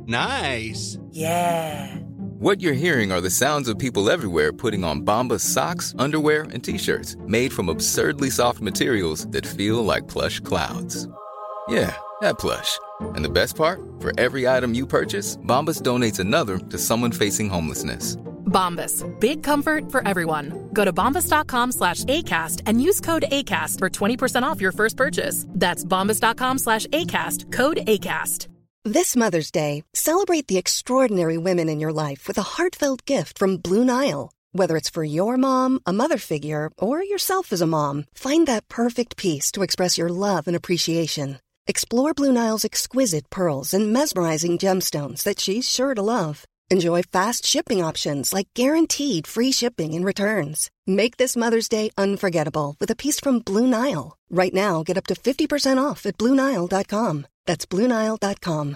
Nice. Yeah. What you're hearing are the sounds of people everywhere putting on Bombas socks, underwear, and T-shirts made from absurdly soft materials that feel like plush clouds. Yeah, that plush. And the best part? For every item you purchase, Bombas donates another to someone facing homelessness. Bombas. Big comfort for everyone. Go to bombas.com/ACAST and use code ACAST for 20% off your first purchase. That's bombas.com/ACAST. Code ACAST. This Mother's Day, celebrate the extraordinary women in your life with a heartfelt gift from Blue Nile. Whether it's for your mom, a mother figure, or yourself as a mom, find that perfect piece to express your love and appreciation. Explore Blue Nile's exquisite pearls and mesmerizing gemstones that she's sure to love. Enjoy fast shipping options like guaranteed free shipping and returns. Make this Mother's Day unforgettable with a piece from Blue Nile. Right now, get up to 50% off at BlueNile.com. That's BlueNile.com.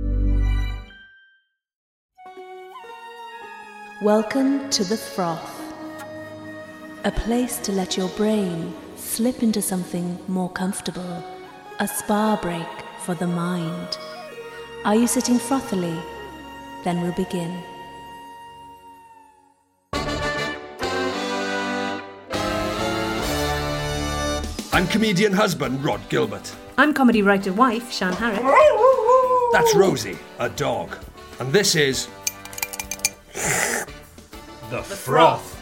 Welcome to The Froth, a place to let your brain slip into something more comfortable, a spa break for the mind. Are you sitting frothily? Then we'll begin. I'm comedian husband Rod Gilbert. I'm comedy writer wife Shan Harris. That's Rosie, a dog. And this is... The Froth.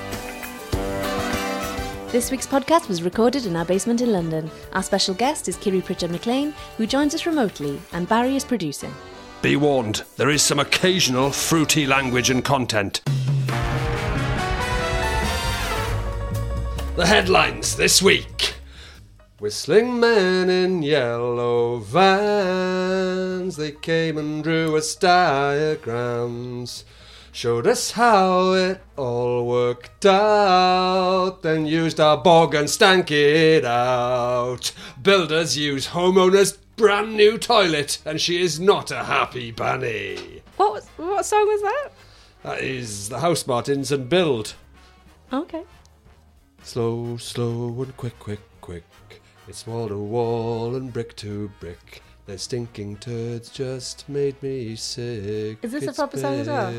This week's podcast was recorded in our basement in London. Our special guest is Kiri Pritchard McLean, who joins us remotely, and Barry is producing. Be warned, there is some occasional fruity language and content. The headlines this week. Whistling men in yellow vans, they came and drew us diagrams, showed us how it all worked out, then used our bog and stank it out. Builders use homeowners' brand new toilet, and she is not a happy bunny. What song was that? That is the House Martins and Build. Okay. Slow, slow and quick, quick, quick. It's wall to wall and brick to brick. Their stinking turds just made me sick. Is this a proper song as well?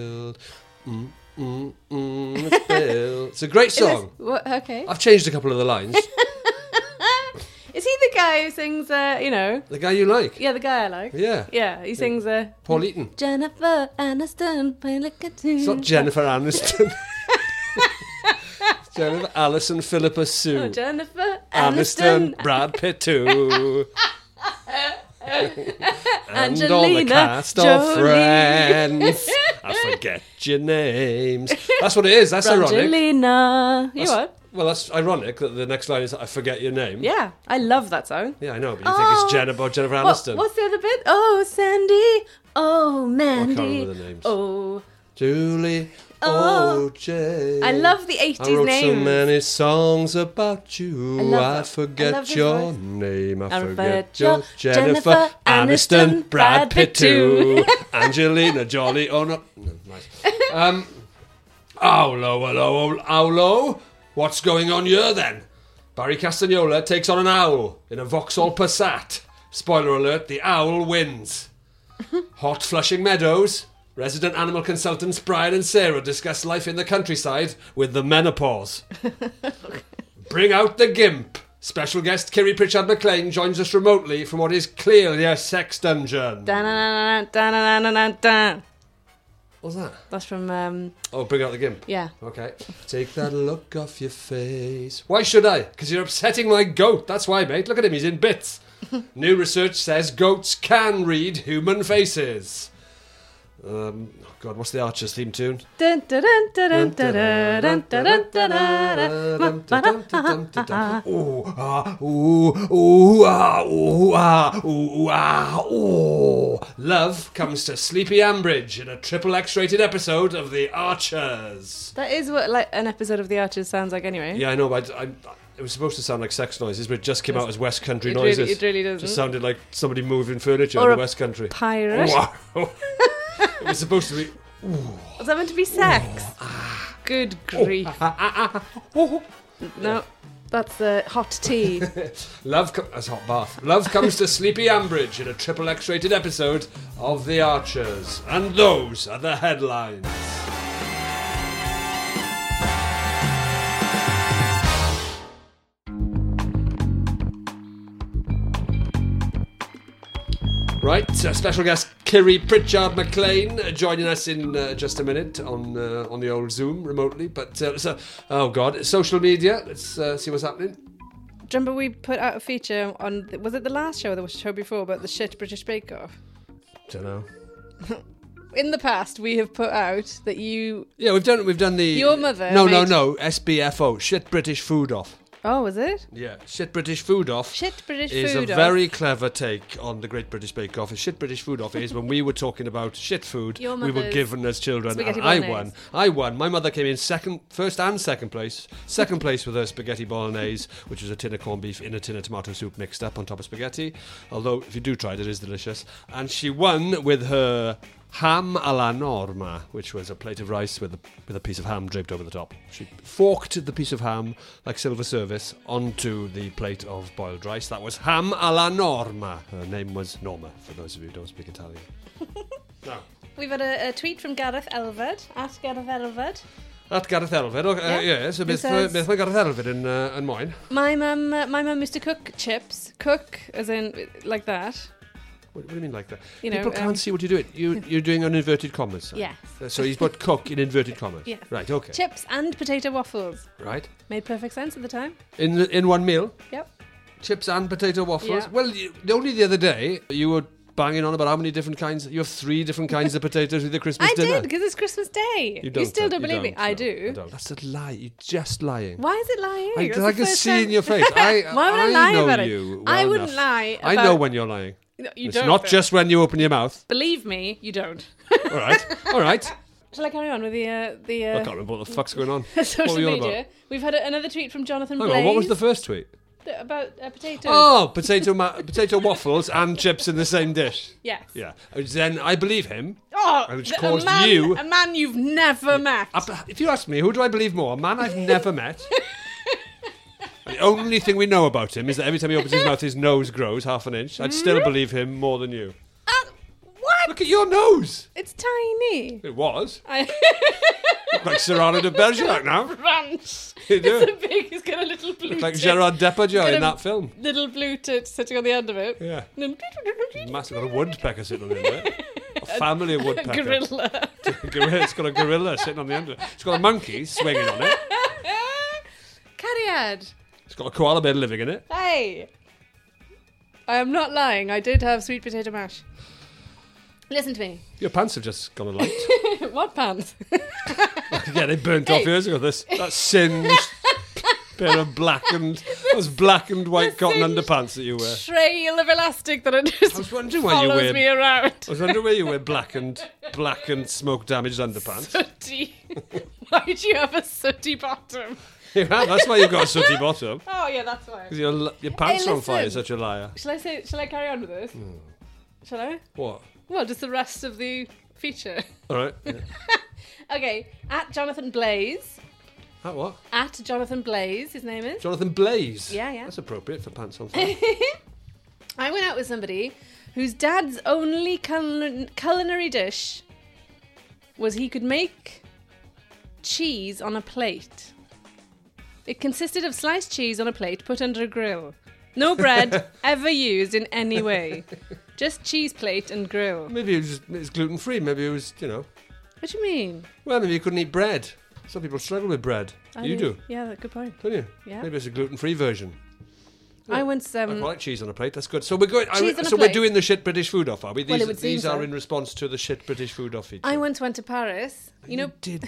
It's built. It's a great song. Okay. I've changed a couple of the lines. Is he the guy who sings, The guy you like? Yeah, the guy I like. Yeah. Yeah, he sings, Paul Eaton. Jennifer Aniston, play like a tune. It's not Jennifer Aniston. Jennifer Alison Philippa Sue. Oh, Jennifer Aniston. Aniston. Brad Pitt too. And all the Angelina cast of Friends. I forget your names. That's what it is. That's ironic. Angelina. You what? Well, that's ironic that the next line is I forget your name. Yeah, I love that song. Yeah, I know, but you think it's Jennifer Aniston. What's the other bit? Oh, Sandy. Oh, Mandy. I can't remember the names. Oh. Julie. Oh, Jane. I love the 80s I wrote names. so many songs about you. I forget your name. I forget your your Jennifer Aniston, Brad Pitt too. Angelina Jolie. Oh no, nice. Owlo. What's going on here then? Barry Castagnola takes on an owl in a Vauxhall Passat. Spoiler alert: the owl wins. Hot Flushing Meadows. Resident animal consultants Brian and Sarah discuss life in the countryside with the menopause. Bring out the gimp. Special guest Kiri Pritchard McLean joins us remotely from what is clearly a sex dungeon. What's that? That's from... Bring out the gimp. Yeah. Okay. Take that look off your face. Why should I? Because you're upsetting my goat. That's why, mate. Look at him. He's in bits. New research says goats can read human faces. God, what's the Archers theme tune? Love comes to Sleepy Ambridge in a triple X-rated episode of The Archers. That is what an episode of The Archers sounds like anyway. Yeah, I know, but it was supposed to sound like sex noises, but it just came out as West Country noises. It really doesn't. Just sounded like somebody moving furniture or in the West Country. Pirate. Wow. It was supposed to be... Was that meant to be sex? Good grief. No. That's hot tea. That's hot bath. Love comes to Sleepy Ambridge in a triple X-rated episode of The Archers. And those are the headlines. Right, special guest Kiri Pritchard McLean joining us in just a minute on the old Zoom remotely. But social media. Let's see what's happening. Do you remember we put out a feature on? Was it the last show or the show before about the shit British Bake Off? Don't know. In the past, we have put out that you. Yeah, we've done the. Your mother. No, SBFO, Shit British Food Off. Oh, was it? Yeah, Shit British Food Off. Shit British is Food a Off. very clever take on the Great British Bake Off. Shit British Food Off is when we were talking about shit food Your we were mother's given as children, spaghetti and bolognese. I won. My mother came in first and second place. Second place with her spaghetti bolognese, which was a tin of corned beef in a tin of tomato soup mixed up on top of spaghetti. Although if you do try it, it is delicious. And she won with her ham alla norma, which was a plate of rice with a piece of ham draped over the top. She forked the piece of ham, like silver service, onto the plate of boiled rice. That was ham alla norma. Her name was Norma, for those of you who don't speak Italian. Now, We've had a tweet from Gareth Elford, at Gareth Elford. at Gareth Elford. Okay, Yeah. so Who beth says- mae Gareth Elford in mine. My mum used to cook chips. Cook, as in, like that. What do you mean like that? You know, People can't see what you're doing. You're doing an inverted commas. Yes. So he's put cook in inverted commas. Yes. Right, okay. Chips and potato waffles. Right. Made perfect sense at the time. In one meal? Yep. Chips and potato waffles? Yeah. Well, only the other day you were banging on about how many different kinds. You have 3 different kinds of potatoes with your Christmas I dinner. did, because it's Christmas Day. You still don't believe me? I do. No, that's a lie. You're just lying. Why is it lying? I That's the can first see time- in your face. Why would I lie know about it? you I well wouldn't enough. lie I know about- when you're lying. No, you It's don't. not just when you open your mouth. Believe me, you don't. All right. All right. Shall I carry on with the I can't remember what the fuck's going on. social What were you on media? about? We've had another tweet from Jonathan Hang Blaze. on, what was the first tweet? About potatoes. Oh, potato waffles and chips in the same dish. Yes. Yeah. Then I believe him. Oh, Which a caused man, you- a man you've never met. If you ask me, who do I believe more? A man I've never met. The only thing we know about him is that every time he opens his mouth, his nose grows half an inch. I'd still believe him more than you. What? Look at your nose. It's tiny. It was. I Look like Cyrano de Bergerac now. ranch. You do. It's a big. It's got a little blue. Look like tip. Gerard Depardieu Got in a that film. Little blue tit sitting on the end of it. Yeah. And Massive. Got a woodpecker sitting on the end of it. A family of a woodpecker. gorilla. It's got a gorilla sitting on the end of it. It's got a monkey swinging on it. Cariad. It's got a koala bear living in it. Hey. I am not lying. I did have sweet potato mash. Listen to me. Your pants have just gone a light. What pants? Yeah, they burnt off years ago. That singed pair of those blackened white cotton singed underpants that you wear. Trail of elastic that it just I was wondering why you follows wear. me around. I was wondering where you wear blackened, smoke damaged underpants. Sooty. Why do you have a sooty bottom? You have, that's why you've got a sooty bottom. Oh yeah, that's why. 'Cause your pants Hey, are on fire. listen. Such a liar. Shall I carry on with this? Shall I? What? Well, just the rest of the feature. All right. Yeah. Okay, at Jonathan Blaze. At what? At Jonathan Blaze, his name is. Jonathan Blaze. Yeah, yeah. That's appropriate for pants on fire. I went out with somebody whose dad's only culinary dish was he could make cheese on a plate. It consisted of sliced cheese on a plate put under a grill. No bread ever used in any way. Just cheese plate and grill. Maybe it's gluten free. Maybe it was, What do you mean? Well, maybe you couldn't eat bread. Some people struggle with bread. You do, Yeah, good point. don't you? Yeah. Maybe it's a gluten free version. I once I quite like cheese on a plate. That's good. So we're going. Cheese on a So we're plate. doing the shit British food off, are we? Well, it would seem These are so. in response to the shit British food off feature. I once went to Paris. You know, did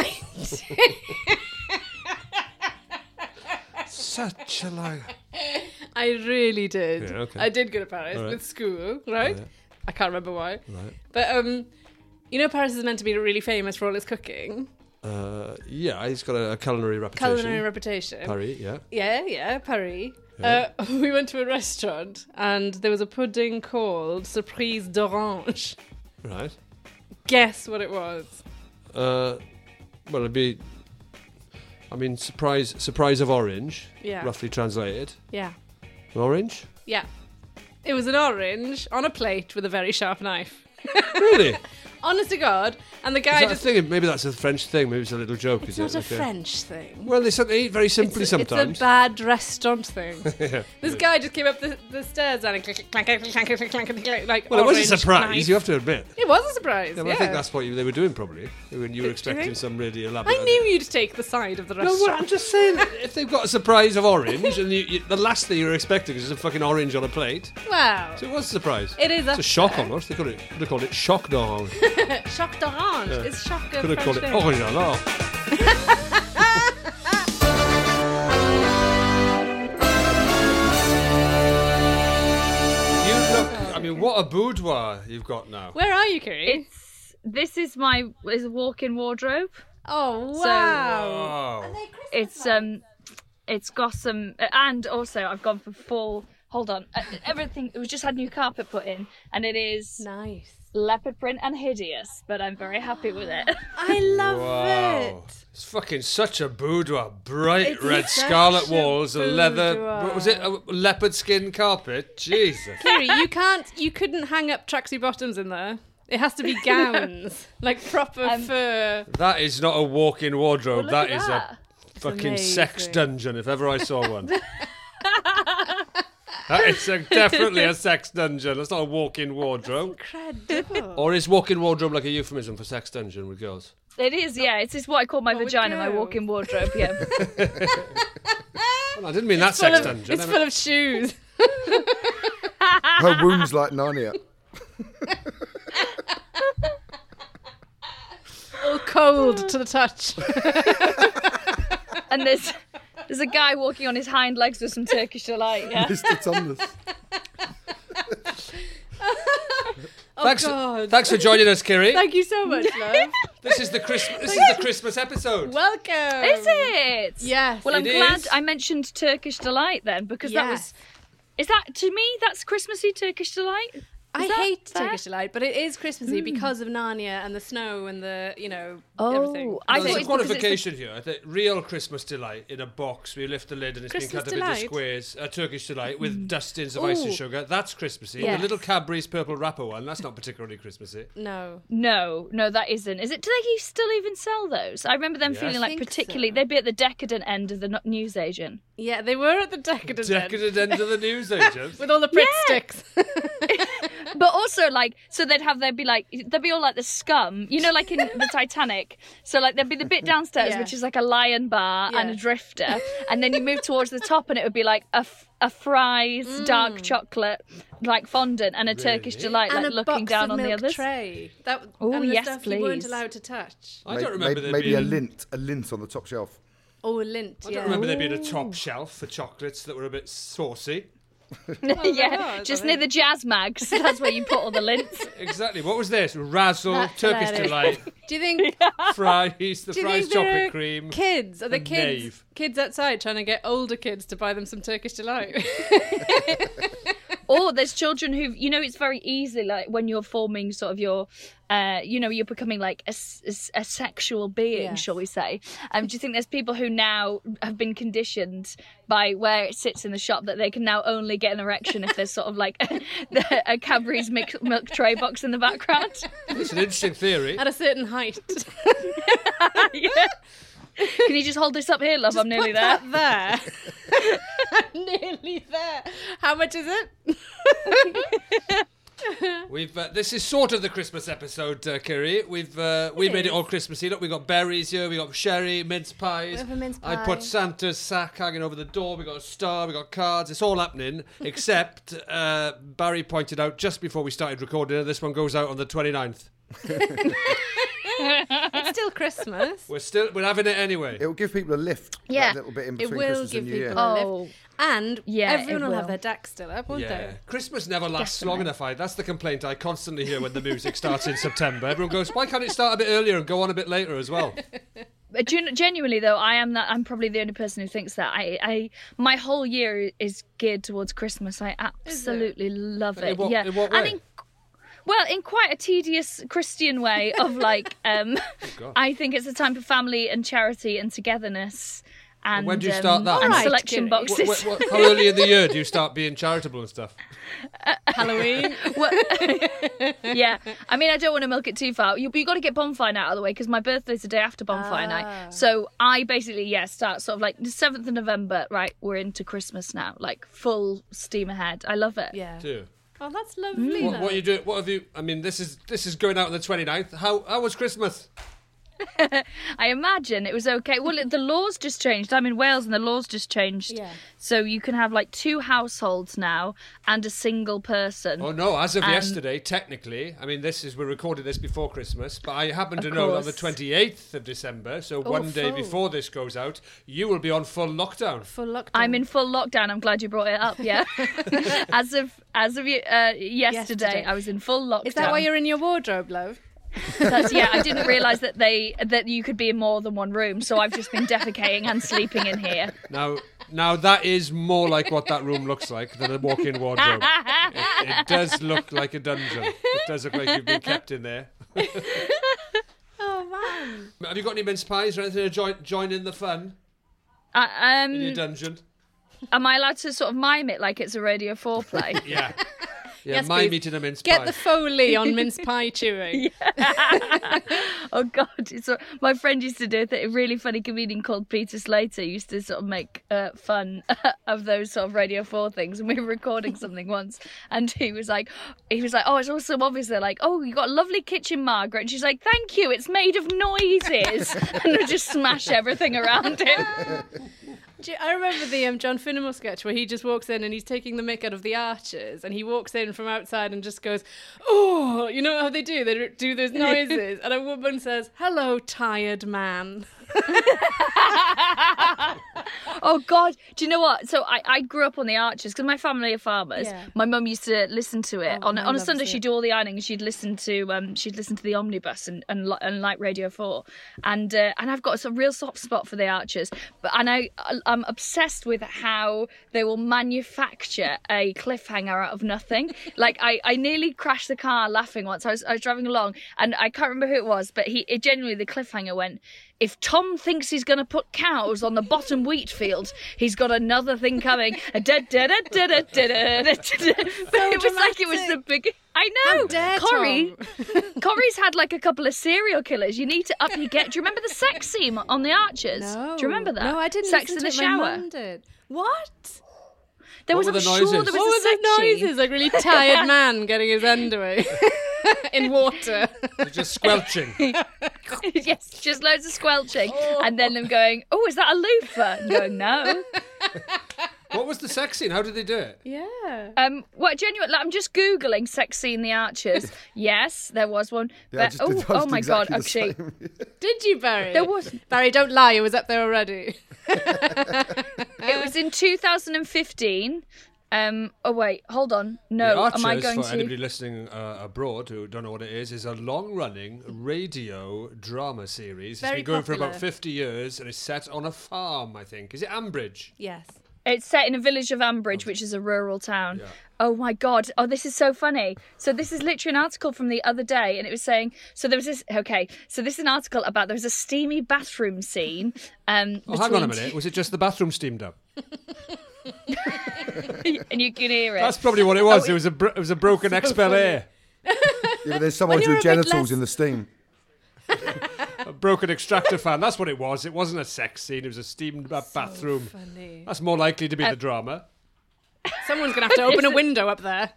such a liar. I really did. Yeah, okay. I did go to Paris All right. with school, right? Yeah. I can't remember why. Right. But you know, Paris is meant to be really famous for all its cooking, Yeah, he's got a culinary reputation. culinary reputation. Paris, yeah. Yeah, Paris. Yeah. We went to a restaurant and there was a pudding called Surprise d'Orange. Right. Guess what it was? Well, it'd be I mean, surprise of orange. Yeah. Roughly translated. Yeah. An orange? Yeah. It was an orange on a plate with a very sharp knife. Really? Honest to God. And the Is guy that just... a thing? Maybe that's a French thing. Maybe it's a little joke. It's is not it? a French thing. Well, they eat very simply sometimes. It's a bad restaurant thing. Yeah. This guy just came up the stairs and clank, clank, clank, clank, clank, clank, like Well, it was a orange surprise, knife. you have to admit. It was a surprise, Yeah, yeah. but I think that's what they were doing probably. When you were you expecting think? some really elaborate... I knew you'd take the side of the No, restaurant. well, I'm just saying, if they've got a surprise of orange, and the last thing you were expecting is a fucking orange on a plate, Wow. so it was a surprise. It is It's a shock almost. They could have called it shock d'orange. Shock d'orange. Yeah. It's shock of Could have called it French orange alors. You look... I mean, what a boudoir you've got now. Where are you, Kiri? This is my walk-in wardrobe. Oh, wow. Oh. It's got some, and also I've gone for full. Hold on, everything. We just had new carpet put in, and it is Nice. leopard print and hideous, but I'm very happy with it. I love Wow. it. It's fucking such a boudoir. Bright It's red such scarlet a walls, a leather... boudoir. What was it? A leopard skin carpet? Jesus. Kiri, you couldn't hang up tracksuit bottoms in there. It has to be gowns. Like proper fur. That is not a walk-in wardrobe. Look That at is that. a fucking sex amazing. dungeon, if ever I saw one. That is definitely a sex dungeon. That's not a walk-in wardrobe. Incredible. Or is walk-in wardrobe like a euphemism for sex dungeon with girls? It is, yeah. It's what I call my What we vagina, my do. walk-in wardrobe. Yeah. Well, I didn't mean that sex dungeon. It's I full mean- of shoes. Her womb's like Narnia. All cold to the touch. And there's a guy walking on his hind legs with some Turkish delight. Yeah. Mr. Thomas. Thanks for joining us, Kiri. Thank you so much, love. This is the Christmas episode. Welcome. Is it? Yes. Well, I'm It glad is. I mentioned Turkish delight then, because that was. Yes. Is that to me? That's Christmassy Turkish delight. I Is that hate fair? Turkish delight, but it is Christmassy because of Narnia and the snow and the, Oh, everything. I There's thought a it's because it's qualification here. I think real Christmas delight in a box where you lift the lid and it's been Christmas cut up into delight? squares. A Turkish delight with dustins of ice and Ooh. sugar. That's Christmassy. Yes. The little Cadbury's purple wrapper one. That's not particularly Christmassy. No. No, that isn't. Is it? Do they still even sell those? I remember them Yes. feeling I like think particularly. so. They'd be at the decadent end of the newsagent. Yeah, they were at the decadent end. Decadent end of the newsagent. With all the Pritt Yeah. sticks. But also, like, so they'd be all like the scum, you know, like in the Titanic. So, like, there'd be the bit downstairs, Yeah. which is like a lion bar and Yeah. a drifter. And then you move towards the top and it would be like a fries, dark chocolate, like fondant, and a Turkish delight, like and a looking box down of on the milk others. tray. That, Ooh, and the yes, stuff you weren't please. allowed to touch. I don't remember there maybe being... a lint on the top shelf. Oh, lint, I yeah. don't remember there being a top shelf for chocolates that were a bit saucy. Yeah, was, just I near think. the jazz mags. That's where you put all the lints. Exactly. What was this? Razzle, That's Turkish hilarious. delight, Do you think fries, the Do you fries think there chocolate are cream. kids? Are the and kids Nave. kids outside trying to get older kids to buy them some Turkish delight? Or there's children who, you know, it's very easy, like when you're forming sort of your, you know, you're becoming like a sexual being, Yes. shall we say. Do you think there's people who now have been conditioned by where it sits in the shop that they can now only get an erection if there's sort of like a Cadbury's milk tray box in the background? It's an interesting theory. At a certain height. Yeah. Can you just hold this up here, love? I'm nearly Put there. that there. I'm nearly there. How much is it? We've this is sort of the Christmas episode, Kiri. We've made it all Christmassy. Look, we got berries here, we got sherry, mince pies. We have a mince I pie. put Santa's sack hanging over the door. We got a star, we got cards. It's all happening. Except Barry pointed out just before we started recording, this one goes out on the 29th. It's still Christmas. We're having it anyway. It will give people a lift. Yeah. That little bit in It between will Christmas give and New Year. people a Oh. lift. And Yeah, everyone it will have will. their decks still up, won't Yeah, they? Christmas never lasts Definitely. long enough. That's the complaint I constantly hear when the music starts in September. Everyone goes, "Why can't it start a bit earlier and go on a bit later as well?" But genuinely though, I'm probably the only person who thinks that. My whole year is geared towards Christmas. I absolutely love it. In what yeah. way? I think, Well, in quite a tedious Christian way of like, I think it's a time for family and charity and togetherness. And when do you start that? And All right, selection Kiri. boxes. How early in the year do you start being charitable and stuff? Halloween. Yeah, I mean, I don't want to milk it too far. You got to get bonfire night out of the way because my birthday's the day after bonfire night. So I basically, start sort of like the 7th of November. Right, we're into Christmas now, like full steam ahead. I love it. Yeah. Do you? Oh, that's lovely. What are you doing? What have you? I mean, this is going out on the 29th. How was Christmas? I imagine it was okay. Well, the laws just changed. I'm in Wales and the laws just changed. Yeah. So you can have like 2 households now and a single person. Oh no! As of yesterday, technically, I mean, we're recording this before Christmas, but I happen to know that on the 28th of December, so one day full. before this goes out, you will be on full lockdown. Full lockdown. I'm in full lockdown. I'm glad you brought it up. Yeah. as of yesterday, I was in full lockdown. Is that why you're in your wardrobe, love? I didn't realise that you could be in more than one room, so I've just been defecating and sleeping in here. Now that is more like what that room looks like than a walk-in wardrobe. It does look like a dungeon. It does look like you've been kept in there. Oh man! Have you got any mince pies or anything to join in the fun in your dungeon? Am I allowed to sort of mime it like it's a Radio 4 play? Yeah. Yeah, Yes, my please. meat in a mince Get pie. the Foley on mince pie chewing. Oh God! My friend used to do a really funny comedian called Peter Slater used to sort of make fun of those sort of Radio 4 things, and we were recording something once, and he was like, "Oh, it's also obvious." They're like, "Oh, you got a lovely kitchen, Margaret," and she's like, "Thank you. It's made of noises," and we just smash everything around him. I remember the John Finnemore sketch where he just walks in and he's taking the mick out of the Archers, and he walks in from outside and just goes, "Oh," you know how they do? They do those noises, and a woman says, "Hello, tired man." Oh God! Do you know what? So I grew up on the Archers because my family are farmers. Yeah. My mum used to listen to it on a Sunday. it. She'd do all the ironing and she'd listen to the Omnibus and like Radio 4, and I've got a real soft spot for the Archers. I'm obsessed with how they will manufacture a cliffhanger out of nothing. Like I nearly crashed the car laughing once. I was driving along and I can't remember who it was, but it genuinely the cliffhanger went, "If Tom thinks he's going to put cows on the bottom wheat field, he's got another thing coming." It was like it was the big. I know. How dare Corrie. Corrie's had like a couple of serial killers. You need to up your get. Do you remember the sex scene on The Archers? No. Do you remember that? No, I didn't. Sex listen in to the it. My shower. mum did. What? There What was. were I'm the sure noises? there was What a were sex the scene. noises? Like really tired man getting his underwear in water. They're just squelching. Yes, just loads of squelching, and then them going, "Oh, is that a loofah?" And going, "No." What was the sex scene? How did they do it? Yeah. What genuine? Like, I'm just googling sex scene The Archers. Yes, there was one. Yeah, But, oh my God! Actually, Did you, Barry? there was. Barry, don't lie. It was up there already. It was in 2015. Oh wait, hold on. No, The Archers, am I going for to? anybody listening abroad who don't know what it is a long-running radio drama series. Very It's been going for popular. about 50 years, and it's set on a farm, I think. Is it Ambridge? Yes. It's set in a village of Ambridge, which is a rural town. Yeah. Oh my God. Oh, this is so funny. So this is literally an article from the other day, and it was saying, so there was this, okay, so this is an article about there was a steamy bathroom scene. Oh, hang on a minute. Was it just the bathroom steamed up? And you can hear it. That's probably what it was. It was a broken expel air. Yeah, but there's someone When you're drew a bit genitals less- in the steam. A broken extractor fan. That's what it was. It wasn't a sex scene. It was a steamed bathroom. Funny. That's more likely to be the drama. Someone's going to have to open a window up there.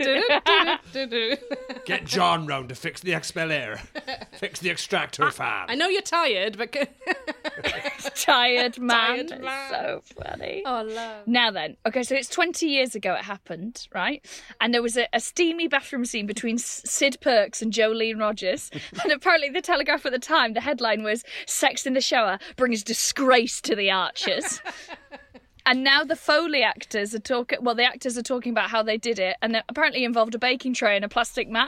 Get John round to fix the expel air. Fix the extractor fan. I know you're tired, but... Tired man. Tired man. It's so funny. Oh, love. Now then, okay, so it's 20 years ago it happened, right? And there was a steamy bathroom scene between Sid Perks and Jolene Rogers. And apparently the Telegraph at the time, the headline was, "Sex in the shower brings disgrace to the Archers." And now the Foley actors are talking... Well, the actors are talking about how they did it, and it apparently involved a baking tray and a plastic mat.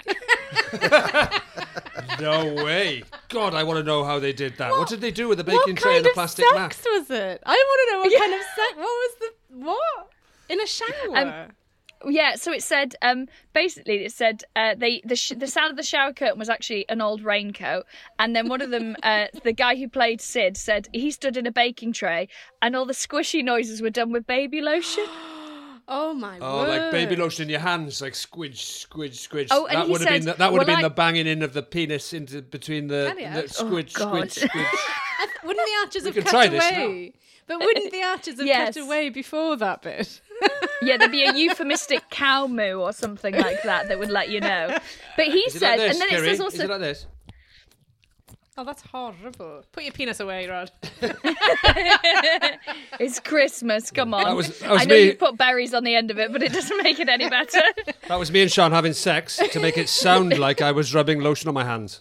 No way. God, I want to know how they did that. What did they do with the baking tray and the plastic What mat? kind of sex was it? I want to know what kind of sex... What was the... What? In a shower? Yeah, so it said basically it said the sound of the shower curtain was actually an old raincoat, and then one of them, the guy who played Sid, said he stood in a baking tray, and all the squishy noises were done with baby lotion. Oh my Oh, word. like baby lotion in your hands, like squidge, squidge, squidge. Oh, and that he would have said, been that would have well, been the banging in of the penis into between the squidge, God. squidge, squidge. Wouldn't the archers We have can cut try this away? But wouldn't the archers have Yes. cut away before that bit? Yeah, there'd be a euphemistic cow moo or something like that would let you know. But he Is it said, like this, and then Kerry? it says Is also. it like this? Oh, that's horrible. Put your penis away, Rod. It's Christmas, come on. That was I know me. you put berries on the end of it, but it doesn't make it any better. That was me and Sean having sex to make it sound like I was rubbing lotion on my hands.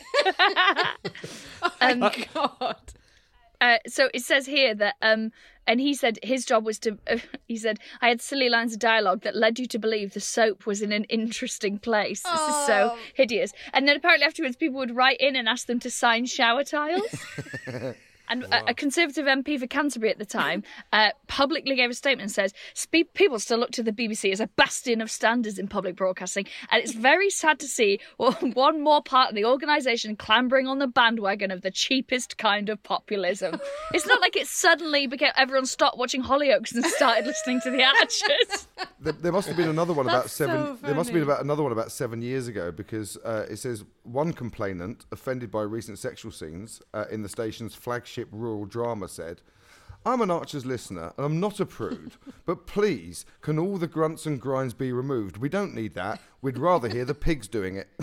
God. So it says here that, and he said his job was to, he said, I had silly lines of dialogue that led you to believe the soap was in an interesting place. This is so hideous. And then apparently afterwards people would write in and ask them to sign shower tiles. And a Conservative MP for Canterbury at the time publicly gave a statement and says, people still look to the BBC as a bastion of standards in public broadcasting, and it's very sad to see one more part of the organisation clambering on the bandwagon of the cheapest kind of populism. It's not like it suddenly became everyone stopped watching Hollyoaks and started listening to the Archers. There must have been another one about That's so 7. There must have been funny. another one about 7 years ago, because it says one complainant offended by recent sexual scenes in the station's flagship rural drama said, "I'm an Archers listener and I'm not a prude, but please, can all the grunts and grinds be removed? We don't need that. We'd rather hear the pigs doing it."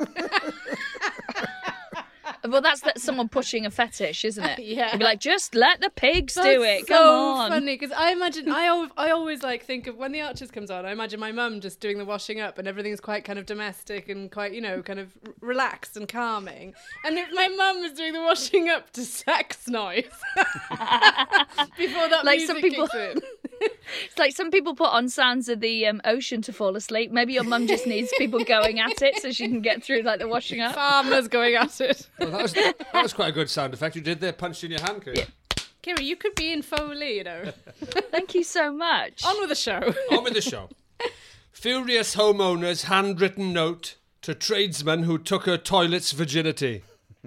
Well, that's someone pushing a fetish, isn't it? Yeah. You'd be like, just let the pigs do That's it. so Come on. funny, because I imagine, I always like think of when the Archers comes on, I imagine my mum just doing the washing up and everything's quite kind of domestic and quite, kind of relaxed and calming. And if my mum was doing the washing up to sex noise before that Like music some people- kicks in. It's like some people put on sounds of the ocean to fall asleep. Maybe your mum just needs people going at it so she can get through like the washing up. Farmers going at it. Well, that was quite a good sound effect you did there, punched in your hand, Kerry. Kira, you could be in Foley, Thank you so much. On with the show. On with the show. Furious homeowner's handwritten note to tradesman who took her toilet's virginity.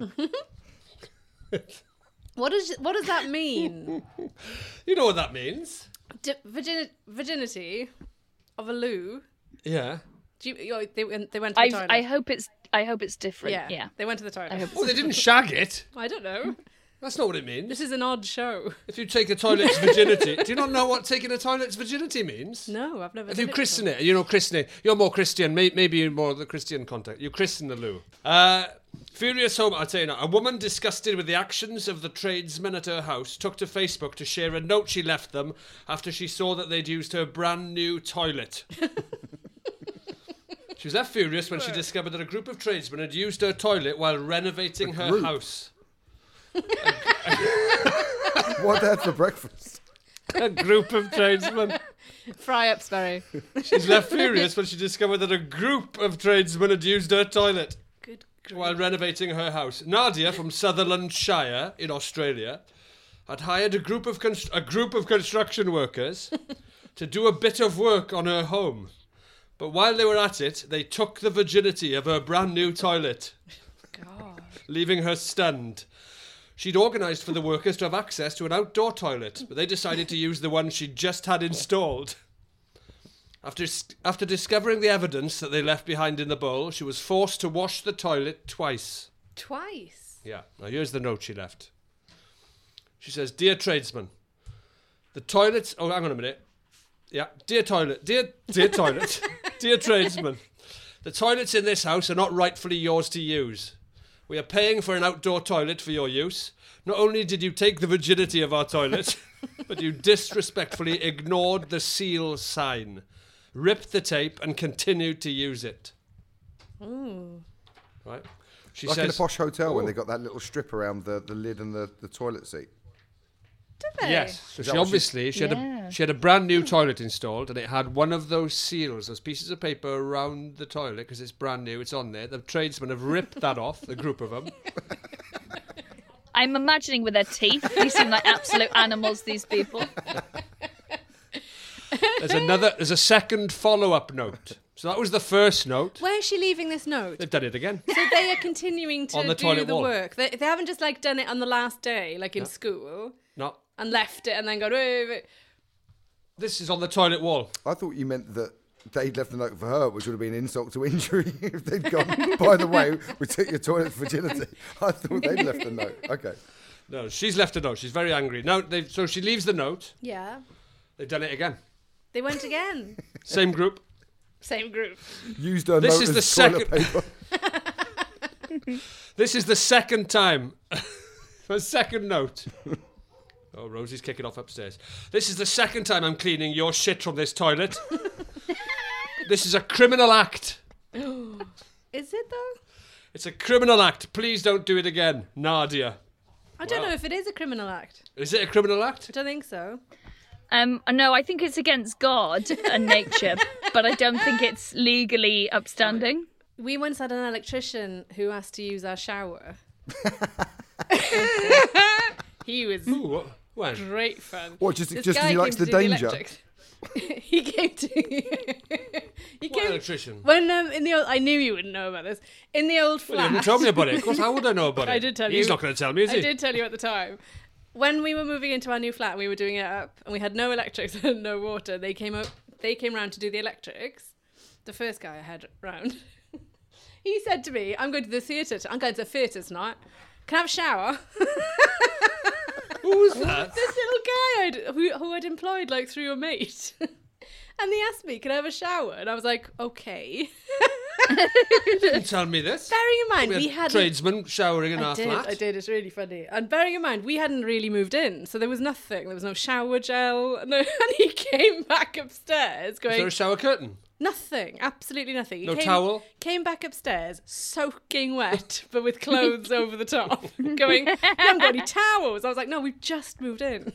What does that mean? You know what that means? Virginity of a loo. Yeah. They went to the toilet. I hope it's different. Yeah. They went to the toilet. Oh, they didn't shag it. I don't know. That's not what it means. This is an odd show. If you take a toilet's virginity, do you not know what taking a toilet's virginity means? No, I've never. If done you it christen before. it, christening. You're more Christian. Maybe you're more the Christian contact. You christen the loo. Furious home. I'll tell you now. A woman disgusted with the actions of the tradesmen at her house took to Facebook to share a note she left them after she saw that they'd used her brand new toilet. She was that furious when she discovered that a group of tradesmen had used her toilet while renovating her house. What they had for breakfast? A group of tradesmen. Fry up, Sperry. She's left furious when she discovered that a group of tradesmen had used her toilet Good while renovating her house. Nadia from Sutherland Shire in Australia had hired a group of construction workers to do a bit of work on her home. But while they were at it, they took the virginity of her brand new toilet, leaving her stunned. She'd organised for the workers to have access to an outdoor toilet, but they decided to use the one she'd just had installed. After discovering the evidence that they left behind in the bowl, she was forced to wash the toilet twice. Twice. Yeah, now here's the note she left. She says, "Dear tradesman, the toilets..." Oh, hang on a minute. Yeah, dear toilet, dear toilet, dear tradesman, the toilets in this house are not rightfully yours to use. We are paying for an outdoor toilet for your use. Not only did you take the virginity of our toilet, but you disrespectfully ignored the seal sign, ripped the tape, and continued to use it. Ooh. Right? She Like says, in a posh hotel when they got that little strip around the lid and the toilet seat. Did they? yes. So Is she that what obviously she had a brand new toilet installed, and it had one of those seals, those pieces of paper around the toilet because it's brand new. It's on there. The tradesmen have ripped that off. The group of them. I'm imagining with their teeth. They seem like absolute animals, these people. There's a second follow-up note. So that was the first note. Where is she leaving this note? They've done it again. So they are continuing to On the do toilet the wall. work. They haven't just like done it on the last day, like in school, No. and left it and then gone, wait. This is on the toilet wall. I thought you meant that they'd left a note for her, which would have been insult to injury if they'd gone, by the way, we took your toilet's virginity. I thought they'd left a note. Okay. No, she's left a note. She's very angry. Now, so she leaves the note. Yeah. They've done it again. They went again. Same group. Same group. Used her This note is as the toilet second- paper. This is the second time. A second note. Oh, Rosie's kicking off upstairs. This is the second time I'm cleaning your shit from this toilet. This is a criminal act. Is it though? It's a criminal act. Please don't do it again, Nadia. I don't know if it is a criminal act. Is it a criminal act? I don't think so. No, I think it's against God and nature, but I don't think it's legally upstanding. We once had an electrician who asked to use our shower. He was When? great fun. What, just This because guy he likes came the to do danger? electrics. He came to. He What came electrician? when in the old. I knew you wouldn't know about this. In the old Well, flat. you haven't told me about it. Of course, how would I know about it? I did tell He's you. not going to tell me, is he? I did tell you at the time. When we were moving into our new flat, and we were doing it up, and we had no electrics and no water. They came up. They came round to do the electrics. The first guy I had round. He said to me, "I'm going to the theatre. I'm going to the theatre tonight. Can I have a shower?" Who was that? This little guy who I'd employed like through a mate. And he asked me, "Can I have a shower?" And I was like, "Okay." Didn't tell me this. Bearing in mind, we had hadn't. tradesmen showering in our flat. I did. It's really funny. And bearing in mind, we hadn't really moved in, so there was nothing. There was no shower gel. No, and he came back upstairs Is going, there a shower curtain? nothing, absolutely nothing. He No towel? Came back upstairs, soaking wet, but with clothes over the top, going, "You haven't got any towels." I was like, "No, we've just moved in."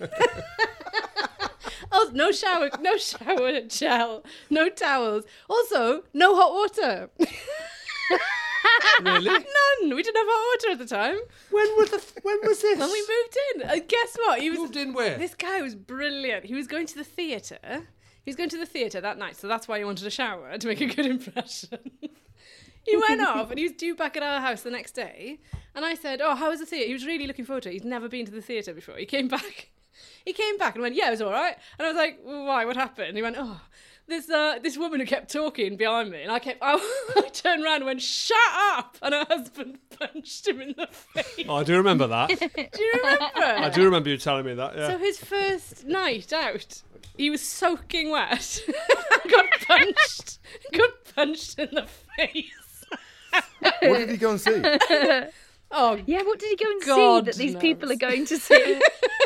Oh, no shower gel, no towels. Also, no hot water. Really? None. We didn't have hot water at the time. When was this? When we moved in. And guess what? He was Moved in where? This guy was brilliant. He was going to the theatre. He was going to the theatre that night, so that's why he wanted a shower, to make a good impression. He went off and he was due back at our house the next day. And I said, "Oh, how was the theatre?" He was really looking forward to it. He'd never been to the theatre before. He came back and went, "Yeah, it was all right." And I was like, "Well, why? What happened?" And he went, "Oh, this woman who kept talking behind me." And I turned around and went, "Shut up!" And her husband punched him in the face. Oh, I do remember that. Do you remember? I do remember you telling me that, yeah. So his first night out, he was soaking wet. got punched in the face. What did he go and see? Oh, Yeah, what did he go and God see that these knows. people are going to see?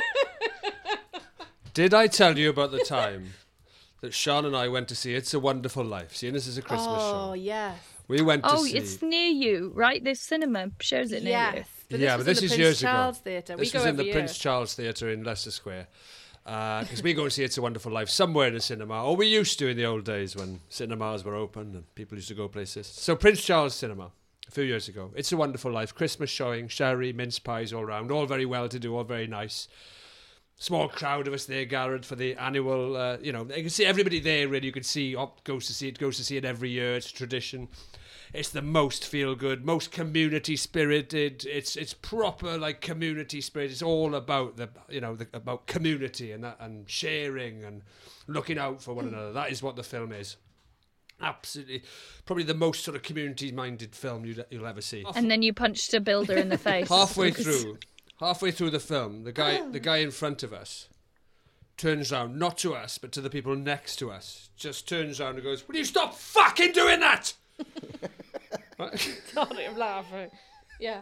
Did I tell you about the time that Sean and I went to see It's a Wonderful Life, seeing this as a Christmas oh show? yes. We went to Oh, see... it's near you, right? This cinema shows it near you. Yes. But yeah, this but this was in is the years Prince Charles ago. Theatre. This We was go in the every Prince year. Charles Theatre in Leicester Square. Because we go and see It's a Wonderful Life somewhere in a cinema, or we used to in the old days when cinemas were open and people used to go places. So Prince Charles Cinema, a few years ago. It's a Wonderful Life, Christmas showing, sherry, mince pies all round, all very well to do, all very nice. Small crowd of us there gathered for the annual, you can see everybody there really. You can see, goes to see it every year. It's a tradition. It's the most feel-good, most community-spirited. It's proper like community spirit. It's all about about community and sharing and looking out for one another. That is what the film is. Absolutely, probably the most sort of community-minded film you'll ever see. And then you punched a builder in the face. Halfway through the film, the guy in front of us turns around, not to us, but to the people next to us. Just turns around and goes, "Will you stop fucking doing that?" Right? God, I'm laughing. Yeah.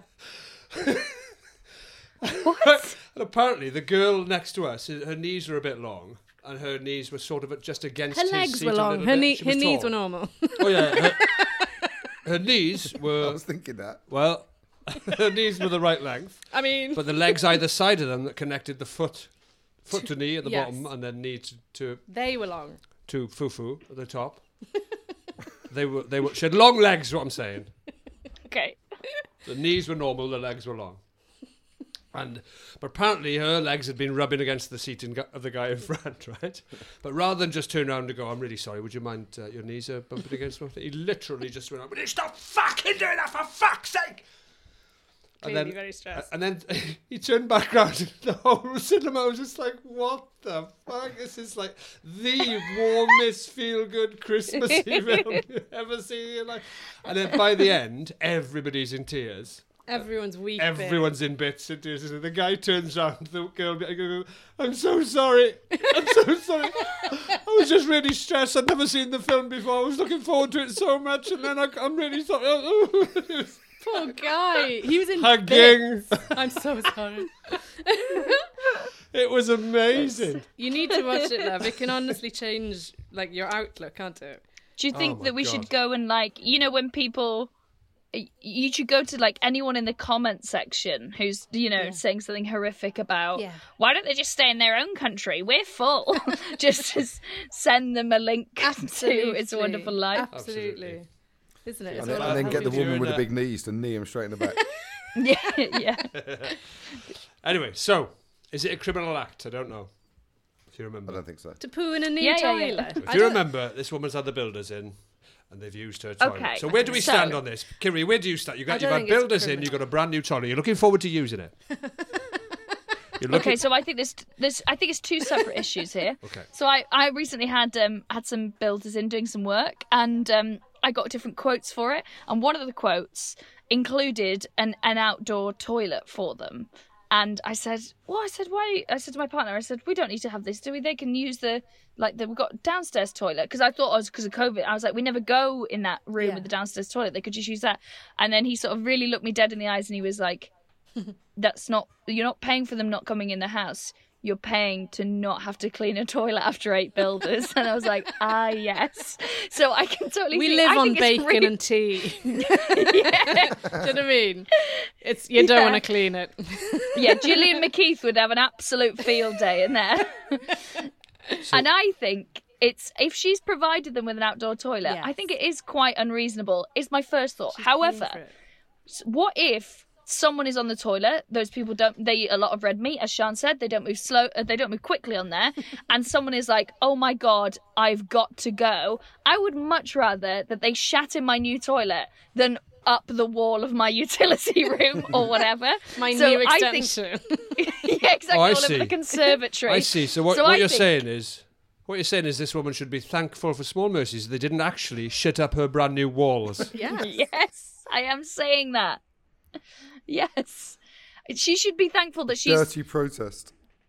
What? And apparently, the girl next to us, her knees were a bit long, and her knees were sort of just against Her his legs seat were a long. little Her bit. She was knees tall. were normal. Oh yeah, her knees I were was thinking that. well. Her knees were the right length, I mean, but the legs either side of them that connected the foot to knee at the Yes. bottom, and then knee to they were long. fufu at the top. They were. She had long legs. Is what I'm saying. Okay. The knees were normal. The legs were long. But apparently her legs had been rubbing against the seat of the guy in front, right? But rather than just turn around and go, I'm really sorry, would you mind your knees are bumping against me? He literally just went, will you stop fucking doing that for fuck's sake? Clearly very stressed. And then he turned back around and the whole cinema was just like, what the fuck? This is like the warmest feel-good Christmassy film you've ever seen in your life. And then by the end, everybody's in tears. Everyone's weeping. Everyone's in bits and tears. The guy turns around to the girl and goes, I'm so sorry. I'm so sorry. I was just really stressed. I'd never seen the film before. I was looking forward to it so much. And then I'm really sorry. Poor guy. He was in hugging. bits. I'm so sorry. It was amazing. You need to watch it, love. It can honestly change like your outlook, can't it? Do you think that we should go and like, you know, when people... You should go to like anyone in the comment section who's, you know, saying something horrific about why don't they just stay in their own country? We're full. Just send them a link to It's a Wonderful Life. Absolutely. Isn't it? And then get the woman with the big knees to knee him straight in the back. Yeah. Anyway, so is it a criminal act? I don't know. If you remember. I don't think so. To poo in a new toilet. If you remember, this woman's had the builders in. And they've used her toilet. Okay. So where do we stand on this? Kiri, where do you stand? You've had builders in, you've got a brand new toilet. You're looking forward to using it. Okay, so I think it's two separate issues here. Okay. So I recently had some builders in doing some work, and I got different quotes for it. And one of the quotes included an outdoor toilet for them. And I said, why? I said to my partner, we don't need to have this, do we? They can use we've got downstairs toilet. Because I thought it was because of COVID. I was like, we never go in that room with the downstairs toilet. They could just use that. And then he sort of really looked me dead in the eyes and he was like, you're not paying for them not coming in the house. You're paying to not have to clean a toilet after 8 builders. And I was like, yes. So I can totally We live on bacon and tea. Do you know what I mean? You don't want to clean it. Yeah, Gillian McKeith would have an absolute field day in there. And I think if she's provided them with an outdoor toilet, I think it is quite unreasonable, is my first thought. However, what if someone is on the toilet, those people they eat a lot of red meat, as Sian said, they don't move quickly on there, and someone is like, oh my god, I've got to go. I would much rather that they shat in my new toilet than up the wall of my utility room or whatever. My new extension. Yeah, exactly. All over the conservatory. I see. So what you're saying is this woman should be thankful for small mercies. They didn't actually shit up her brand new walls. Yes, I am saying that. Yes. She should be thankful that she's... Dirty protest.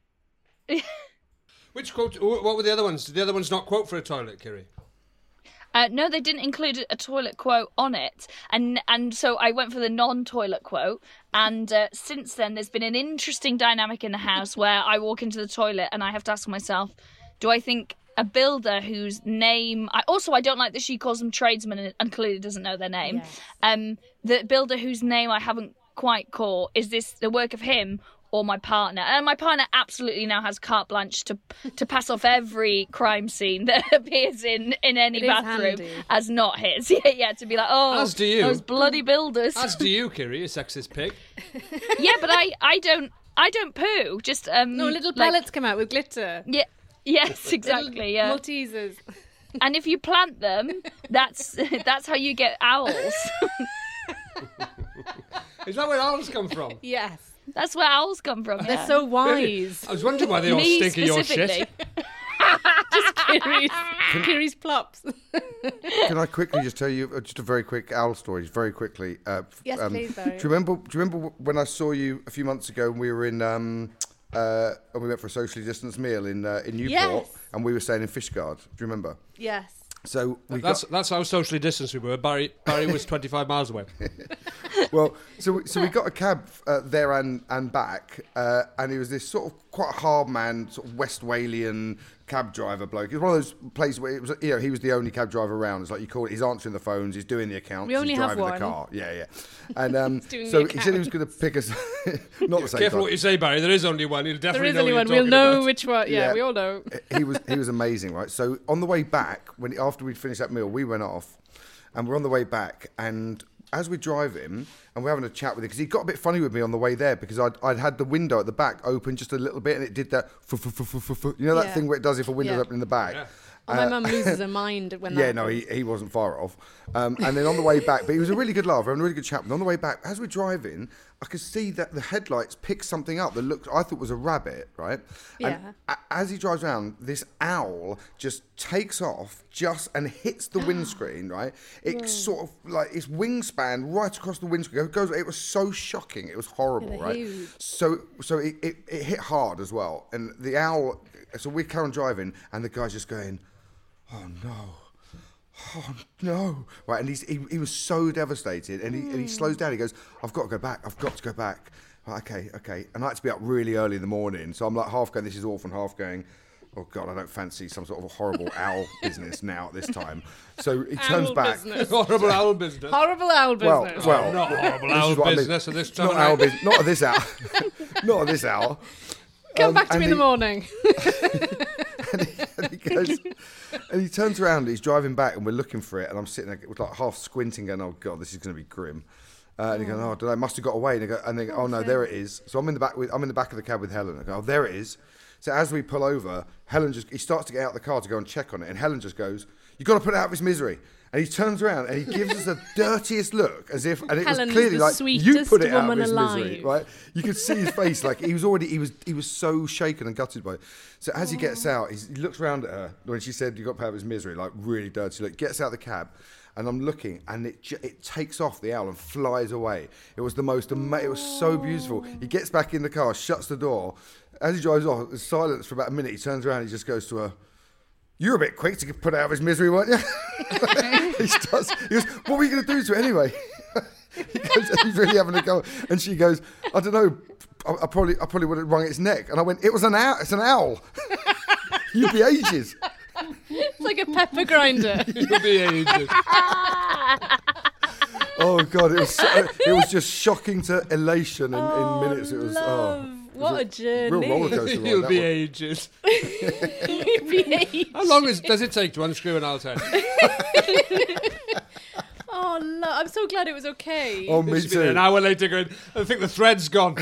Which quote? What were the other ones? Did the other ones not quote for a toilet, Kiri? No, they didn't include a toilet quote on it. And so I went for the non-toilet quote. And since then, there's been an interesting dynamic in the house where I walk into the toilet and I have to ask myself, do I think a builder whose name... I don't like that she calls them tradesmen and clearly doesn't know their name. Yes. The builder whose name I haven't quite caught, is this the work of him or my partner? And my partner absolutely now has carte blanche to pass off every crime scene that appears in any bathroom as not his. Yeah, to be like, as do you. Those bloody builders. As do you, Kiri, a sexist pig. Yeah, but I don't poo. Just no, little pellets come out with glitter. Yeah. Yes, exactly. Yeah. Maltesers. And if you plant them, that's how you get owls. Is that where owls come from? Yes. That's where owls come from. They're so wise. I was wondering why they all stink of your shit. Just Kiri's plops. Can I quickly just tell you just a very quick owl story, very quickly? Yes, please, Barry. Do you remember when I saw you a few months ago when we were in... and we went for a socially distanced meal in Newport, and we were staying in Fishguard. Do you remember? Yes. So that's how socially distanced we were. Barry was 25 miles away. Well, so we got a cab there and back, and he was this sort of quite a hard man, sort of West Walian cab driver bloke. It was one of those places where it was, he was the only cab driver around. It's like you call it. He's answering the phones. He's doing the accounts. We only he's have driving one. the car. Yeah. And so he said he was going to pick us. Not the same. Careful time. what you say, Barry. There is only one. He'll definitely there is know only what one. you're We'll talking know about. which one. Yeah, we all know. He was amazing, right? So on the way back, after we'd finished that meal, we went off, and we're on the way back, and as we're driving and we're having a chat with him, because he got a bit funny with me on the way there because I'd had the window at the back open just a little bit and it did that, you know that thing where it does if a window's open in the back. Yeah. Oh, my mum loses her mind when that. Yeah, no, he wasn't far off. And then on the way back, but he was a really good laugh, and a really good chap. And on the way back, as we're driving, I could see that the headlights picked something up that I thought was a rabbit, right? Yeah. And as he drives around, this owl just takes off and hits the windscreen, right? It sort of like its wingspan right across the windscreen. It was so shocking. It was horrible, right? Huge. So it hit hard as well. And the owl. So we carry on driving, and the guy's just going, "Oh no!" Right, and he was so devastated, and he slows down. He goes, "I've got to go back. Right, okay. And I had to be up really early in the morning, so I'm like half going, "This is awful," and half going, "Oh God, I don't fancy some sort of a horrible owl business now at this time." So he turns back. Horrible owl business. Horrible owl business. Well, Not horrible owl business at this time. Not owl business. Not at this hour. Not at this hour. Come back to me in the morning. and he turns around, he's driving back, and we're looking for it, and I'm sitting there with like half squinting, going, "Oh God, this is going to be grim." And he goes, "Oh, I must have got away." And they go, "Oh no, there it is." So I'm in the back of the cab with Helen. I go, "Oh, there it is." So as we pull over, he starts to get out the car to go and check on it, and Helen just goes, "You've got to put it out of his misery." And he turns around and he gives us the dirtiest look, and it Helen was clearly is the like, "You put it out of his alive. misery," right? You could see his face, like he was so shaken and gutted by it. So as he gets out, he looks round at her when she said, "You got to put out of his misery," like really dirty look. Gets out of the cab, and I'm looking, and it takes off the owl and flies away. It was the most it was so beautiful. He gets back in the car, shuts the door. As he drives off, there's silence for about a minute. He turns around, he just goes to her, "You're a bit quick to put it out of his misery, weren't you?" He goes, "What were you going to do to it anyway?" He goes, "He's really having a go." And she goes, "I don't know. I probably would have wrung its neck." And I went, "It was an owl. It's an owl. You'd be ages." It's like a pepper grinder. You'll be ages. Oh God, it was just shocking to elation in minutes. It was what a journey. Real roller coaster ride. You'll be ages. You'll be ages. How long does it take to unscrew an owl's head? Oh, I'm so glad it was okay. Oh, me too. An hour later going, "I think the thread's gone."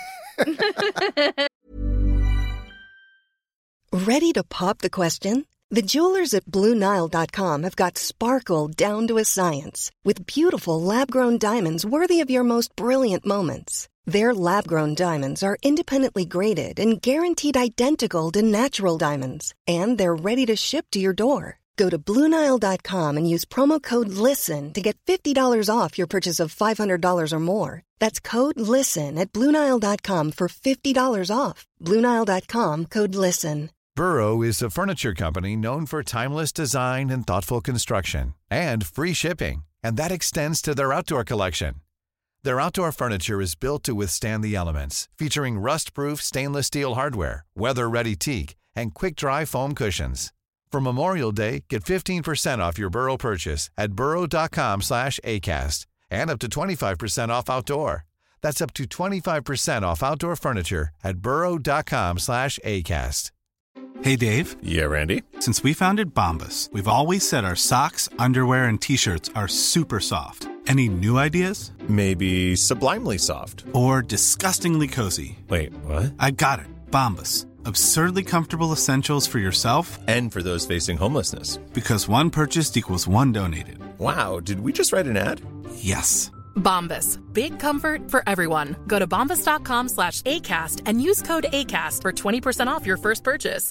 Ready to pop the question? The jewelers at BlueNile.com have got sparkle down to a science with beautiful lab-grown diamonds worthy of your most brilliant moments. Their lab-grown diamonds are independently graded and guaranteed identical to natural diamonds, and they're ready to ship to your door. Go to BlueNile.com and use promo code LISTEN to get $50 off your purchase of $500 or more. That's code LISTEN at BlueNile.com for $50 off. BlueNile.com, code LISTEN. Burrow is a furniture company known for timeless design and thoughtful construction, and free shipping, and that extends to their outdoor collection. Their outdoor furniture is built to withstand the elements, featuring rust-proof stainless steel hardware, weather-ready teak, and quick-dry foam cushions. For Memorial Day, get 15% off your Burrow purchase at burrow.com/ACAST and up to 25% off outdoor. That's up to 25% off outdoor furniture at burrow.com/ACAST. Hey, Dave. Yeah, Randy. Since we founded Bombas, we've always said our socks, underwear, and T-shirts are super soft. Any new ideas? Maybe sublimely soft. Or disgustingly cozy. Wait, what? I got it. Bombas. Absurdly comfortable essentials for yourself and for those facing homelessness. Because one purchased equals one donated. Wow, did we just write an ad? Yes. Bombas. Big comfort for everyone. Go to bombas.com/ACAST and use code ACAST for 20% off your first purchase.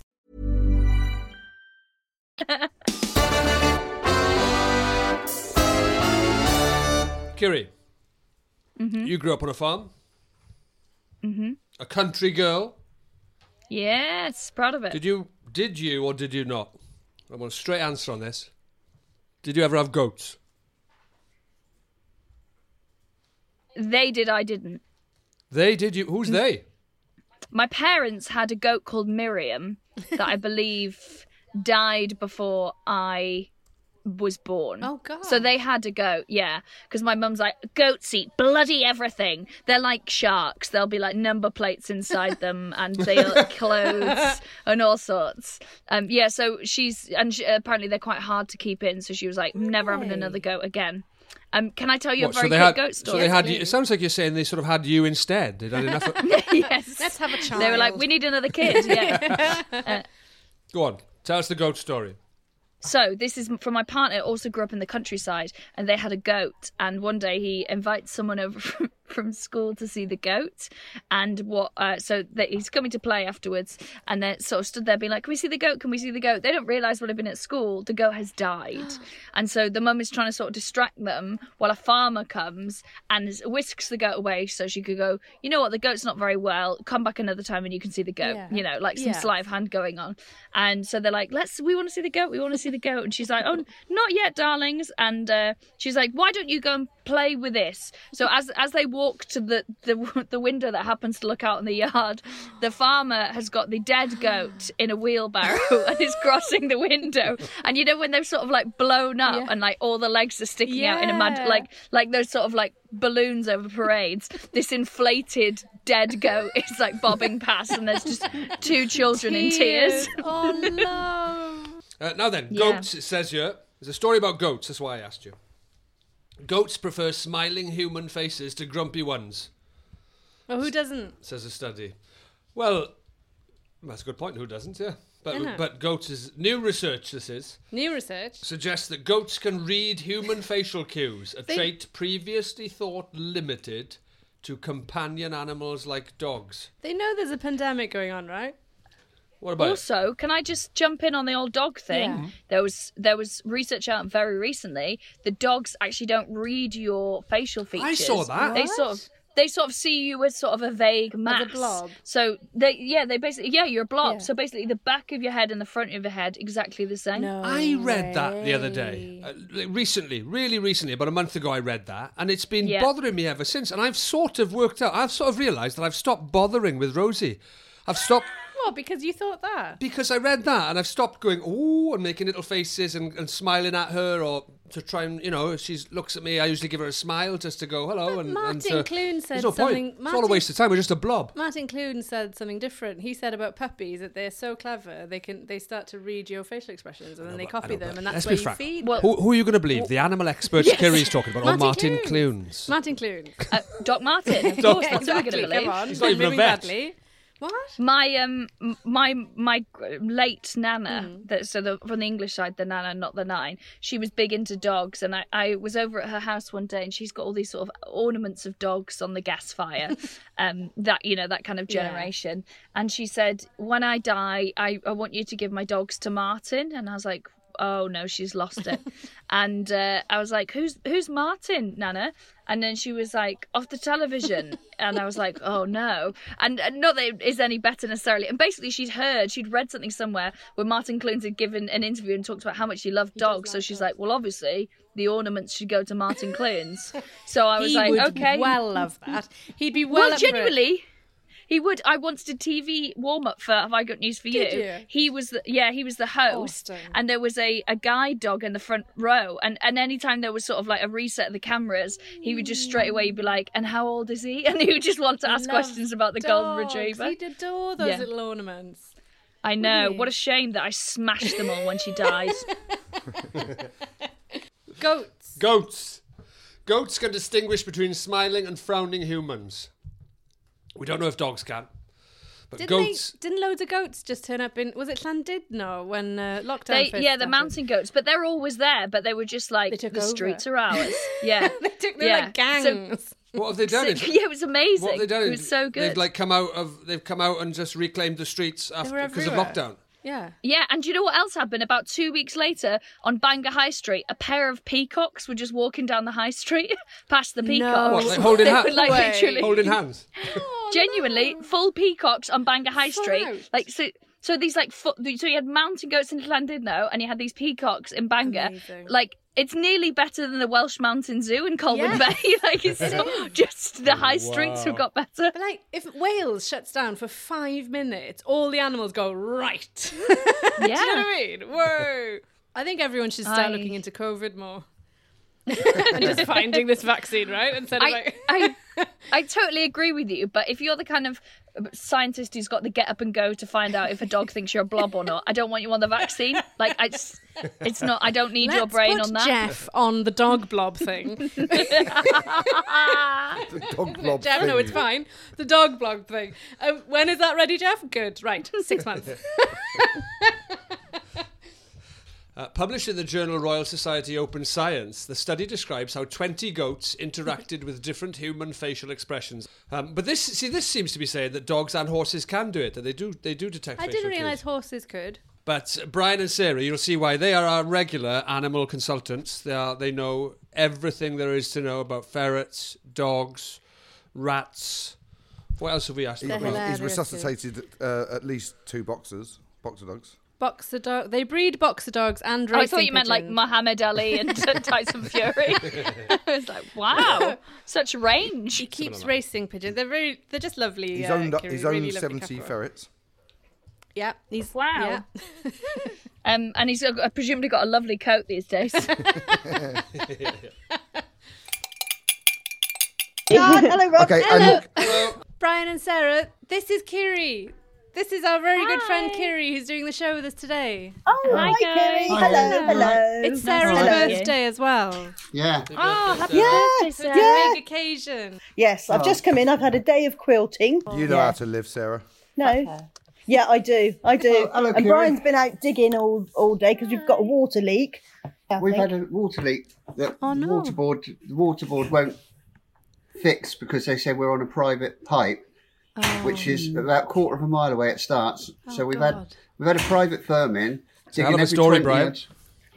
Kiri, you grew up on a farm? A country girl? Yes, proud of it. Did you or did you not? I want a straight answer on this. Did you ever have goats? They did, I didn't. They did you? Who's they? My parents had a goat called Miriam that I believe died before I was born. Oh, God. So they had a goat, yeah. Because my mum's like, goats eat bloody everything. They're like sharks. There'll be like number plates inside them and they'll clothes and all sorts. So apparently they're quite hard to keep in. So she was like, never having another goat again. Can I tell you a very so quick goat story? So they had you, it sounds like you're saying they sort of had you instead. They had enough. Yes. Let's have a child. They were like, we need another kid. Yeah. Go on, tell us the goat story. So this is from my partner, also grew up in the countryside, and they had a goat. And one day he invites someone over from school to see the goat, and he's coming to play afterwards, and then sort of stood there being like, "Can we see the goat? Can we see the goat?" They don't realise while they've been at school the goat has died, and so the mum is trying to sort of distract them while a farmer comes and whisks the goat away so she could go, "You know what? The goat's not very well. Come back another time and you can see the goat." Yeah. You know, like some sleight of hand going on. And so they're like, we want to see the goat. We want to see the goat. And she's like, "Oh, not yet, darlings." And she's like, "Why don't you go and play with this?" So as they walk to the window that happens to look out in the yard, the farmer has got the dead goat in a wheelbarrow and is crossing the window. And you know when they're sort of like blown up and like all the legs are sticking out in a mud, like those sort of like balloons over parades, this inflated dead goat is like bobbing past, and there's just two children in tears. Oh no. Now then, goats, it says here. There's a story about goats, that's why I asked you. Goats prefer smiling human faces to grumpy ones. Well, who doesn't? Says a study. Well, that's a good point, who doesn't, yeah. But goats is... New research, this is. New research? Suggests that goats can read human facial cues, a trait previously thought limited to companion animals like dogs. They know there's a pandemic going on, right? What about Also, can I just jump in on the old dog thing? Yeah. There was research out very recently. The dogs actually don't read your facial features. I saw that. They sort of see you as sort of a vague mass. As a blob. So they basically you're a blob. Yeah. So basically the back of your head and the front of your head exactly the same. No I read that the other day. Recently, really recently, about a month ago I read that, and it's been bothering me ever since. And I've sort of realised that I've stopped bothering with Rosie. I've stopped... What, because you thought that? Because I read that and I've stopped going, ooh, and making little faces and smiling at her, or to try and, if she looks at me, I usually give her a smile just to go, hello. But Martin Clune said no something... Point. It's all a waste of time, we're just a blob. Martin Clune said something different. He said about puppies that they're so clever, they start to read your facial expressions and then they copy them, and that's where you feed them. Who are you going to believe? The animal experts Kiri's talking about, or Martin Clunes? Martin Clune. Doc Martin, of course, that's what we're going to believe. Come on, he's not even a vet. Badly. What? My late nana, from the English side, the nana, not the nine, she was big into dogs, and I was over at her house one day, and she's got all these sort of ornaments of dogs on the gas fire, that kind of generation. And she said, when I die, I want you to give my dogs to Martin. And I was like, oh no, she's lost it. And I was like, who's Martin, Nana? And then she was like, off the television. And I was like, oh no. And not that it is any better necessarily. And basically she'd read something somewhere where Martin Clunes had given an interview and talked about how much he loved dogs. So she's like, well, obviously the ornaments should go to Martin Clunes. So I was okay. He would well love that. He'd be well genuinely. He would. I once did TV warm-up for Have I Got News For You. Did you? He was the host, and there was a guide dog in the front row, and anytime there was sort of like a reset of the cameras, he would just straight away be like, and how old is he? And he would just want to ask questions about the golden retriever. He'd adore those little ornaments. I know. What a shame that I smashed them all when she died. Goats can distinguish between smiling and frowning humans. We don't know if dogs can. But didn't loads of goats just turn up in, was it Llandudno when lockdown first started? The mountain goats, but they're always there, but they were just like, the streets are ours. Yeah. They're like gangs. What have they done? It was amazing. What have they done? It was so good. They've come out and just reclaimed the streets because of lockdown. Yeah. Yeah, and do you know what else happened? About 2 weeks later, on Bangor High Street, a pair of peacocks were just walking down the high street past the peacocks. What, like holding hands? Literally holding hands? Genuinely, full peacocks on Bangor High Street. Like, so these like, so you had mountain goats in Llandudno, and you had these peacocks in Bangor. Amazing. Like, it's nearly better than the Welsh Mountain Zoo in Colwyn Bay. Like, it's just the high streets have got better. But like, if Wales shuts down for 5 minutes, all the animals go right. Yeah. Do you know what I mean? Whoa. I think everyone should start looking into COVID more. And just finding this vaccine, right? Instead of I totally agree with you, but if you're the kind of scientist who's got the get up and go to find out if a dog thinks you're a blob or not. I don't want you on the vaccine. Like, it's not. I don't need your brain Let's on put that. Jeff on the dog blob thing. The dog blob Jeff, thing. no, it's fine. The dog blob thing. When is that ready, Jeff? Good. Right. 6 months. Published in the journal Royal Society Open Science, the study describes how 20 goats interacted with different human facial expressions. But this seems to be saying that dogs and horses can do it, that they do detect I facial didn't cues. realise horses could. But Brian and Sarah, you'll see why they are our regular animal consultants. They know everything there is to know about ferrets, dogs, rats. What else have we asked They're about? hilarious. He's resuscitated at least 2 boxer dogs. Boxer dog. They breed boxer dogs and racing I thought you meant like pigeons. Muhammad Ali and Tyson Fury. I was like, wow, such range. He keeps racing pigeons. They're just lovely. He's owned Kiri, his really own lovely 70 couple. ferrets. Yeah, he's Wow. Yeah. And he's presumably got a lovely coat these days. Hello, Rob. Okay, Hello. and Brian and Sarah, this is Kiri. This is our very good friend Kiri, who's doing the show with us today. Oh, Hi, hi, Kiri. guys. Hello, hello. It's Sarah's Hello. birthday as well. Yeah. Oh, happy Yeah, birthday, So Sarah. it's a big occasion. Yes, I've just come in. I've had a day of quilting. you know how to live, Sarah. No. Yeah, I do. Oh, hello, and Kiri. Brian's been out digging all day because we've got a water leak. I We've think. had a water leak that Oh, no. the water board won't fix because they say we're on a private pipe, which is about a quarter of a mile away. It starts. So we've had a private firm in hell digging of a every story, 20 Brian. yards.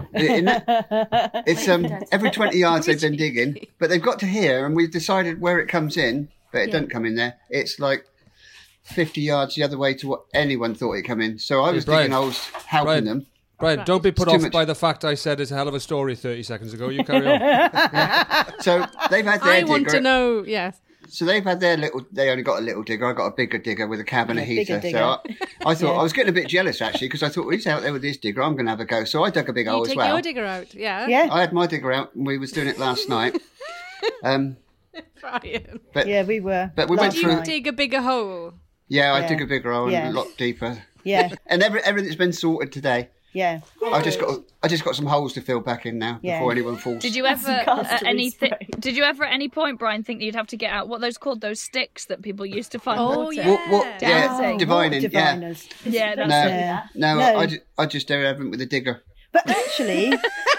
It's every 20 yards they've been digging, but they've got to here, and we've decided where it comes in, but it doesn't come in there. It's like 50 yards the other way to what anyone thought it come in. So I was Brian. digging holes, helping them. Brian, don't be put It's too off much. by the fact I said it's a hell of a story 30 seconds ago. You carry on. So they've had their I digger. want to know, yes. So they've had their little. They only got a little digger. I got a bigger digger with a cab and a bigger heater. digger. So I thought I was getting a bit jealous actually because I thought, well, he's out there with his digger. I'm going to have a go. So I dug a big You hole as take well. your digger out, yeah? Yeah. I had my digger out and we was doing it last night. Brian. But Yeah, we were. But we went last through- night. Dig a bigger hole. yeah, I Yeah. dig a bigger hole Yeah. and a lot deeper. Yeah, And everything's been sorted today. yeah. I just got some holes to fill back in now Yeah. before anyone falls. Did you ever Cast Did you ever at any point, Brian, think that you'd have to get out what those called, those sticks that people used to find Oh, water? yeah. Yeah, Dancing. divining. Yeah. Diviners. Yeah, that's No, it. Yeah. no, No. I just do everything with a digger. But actually,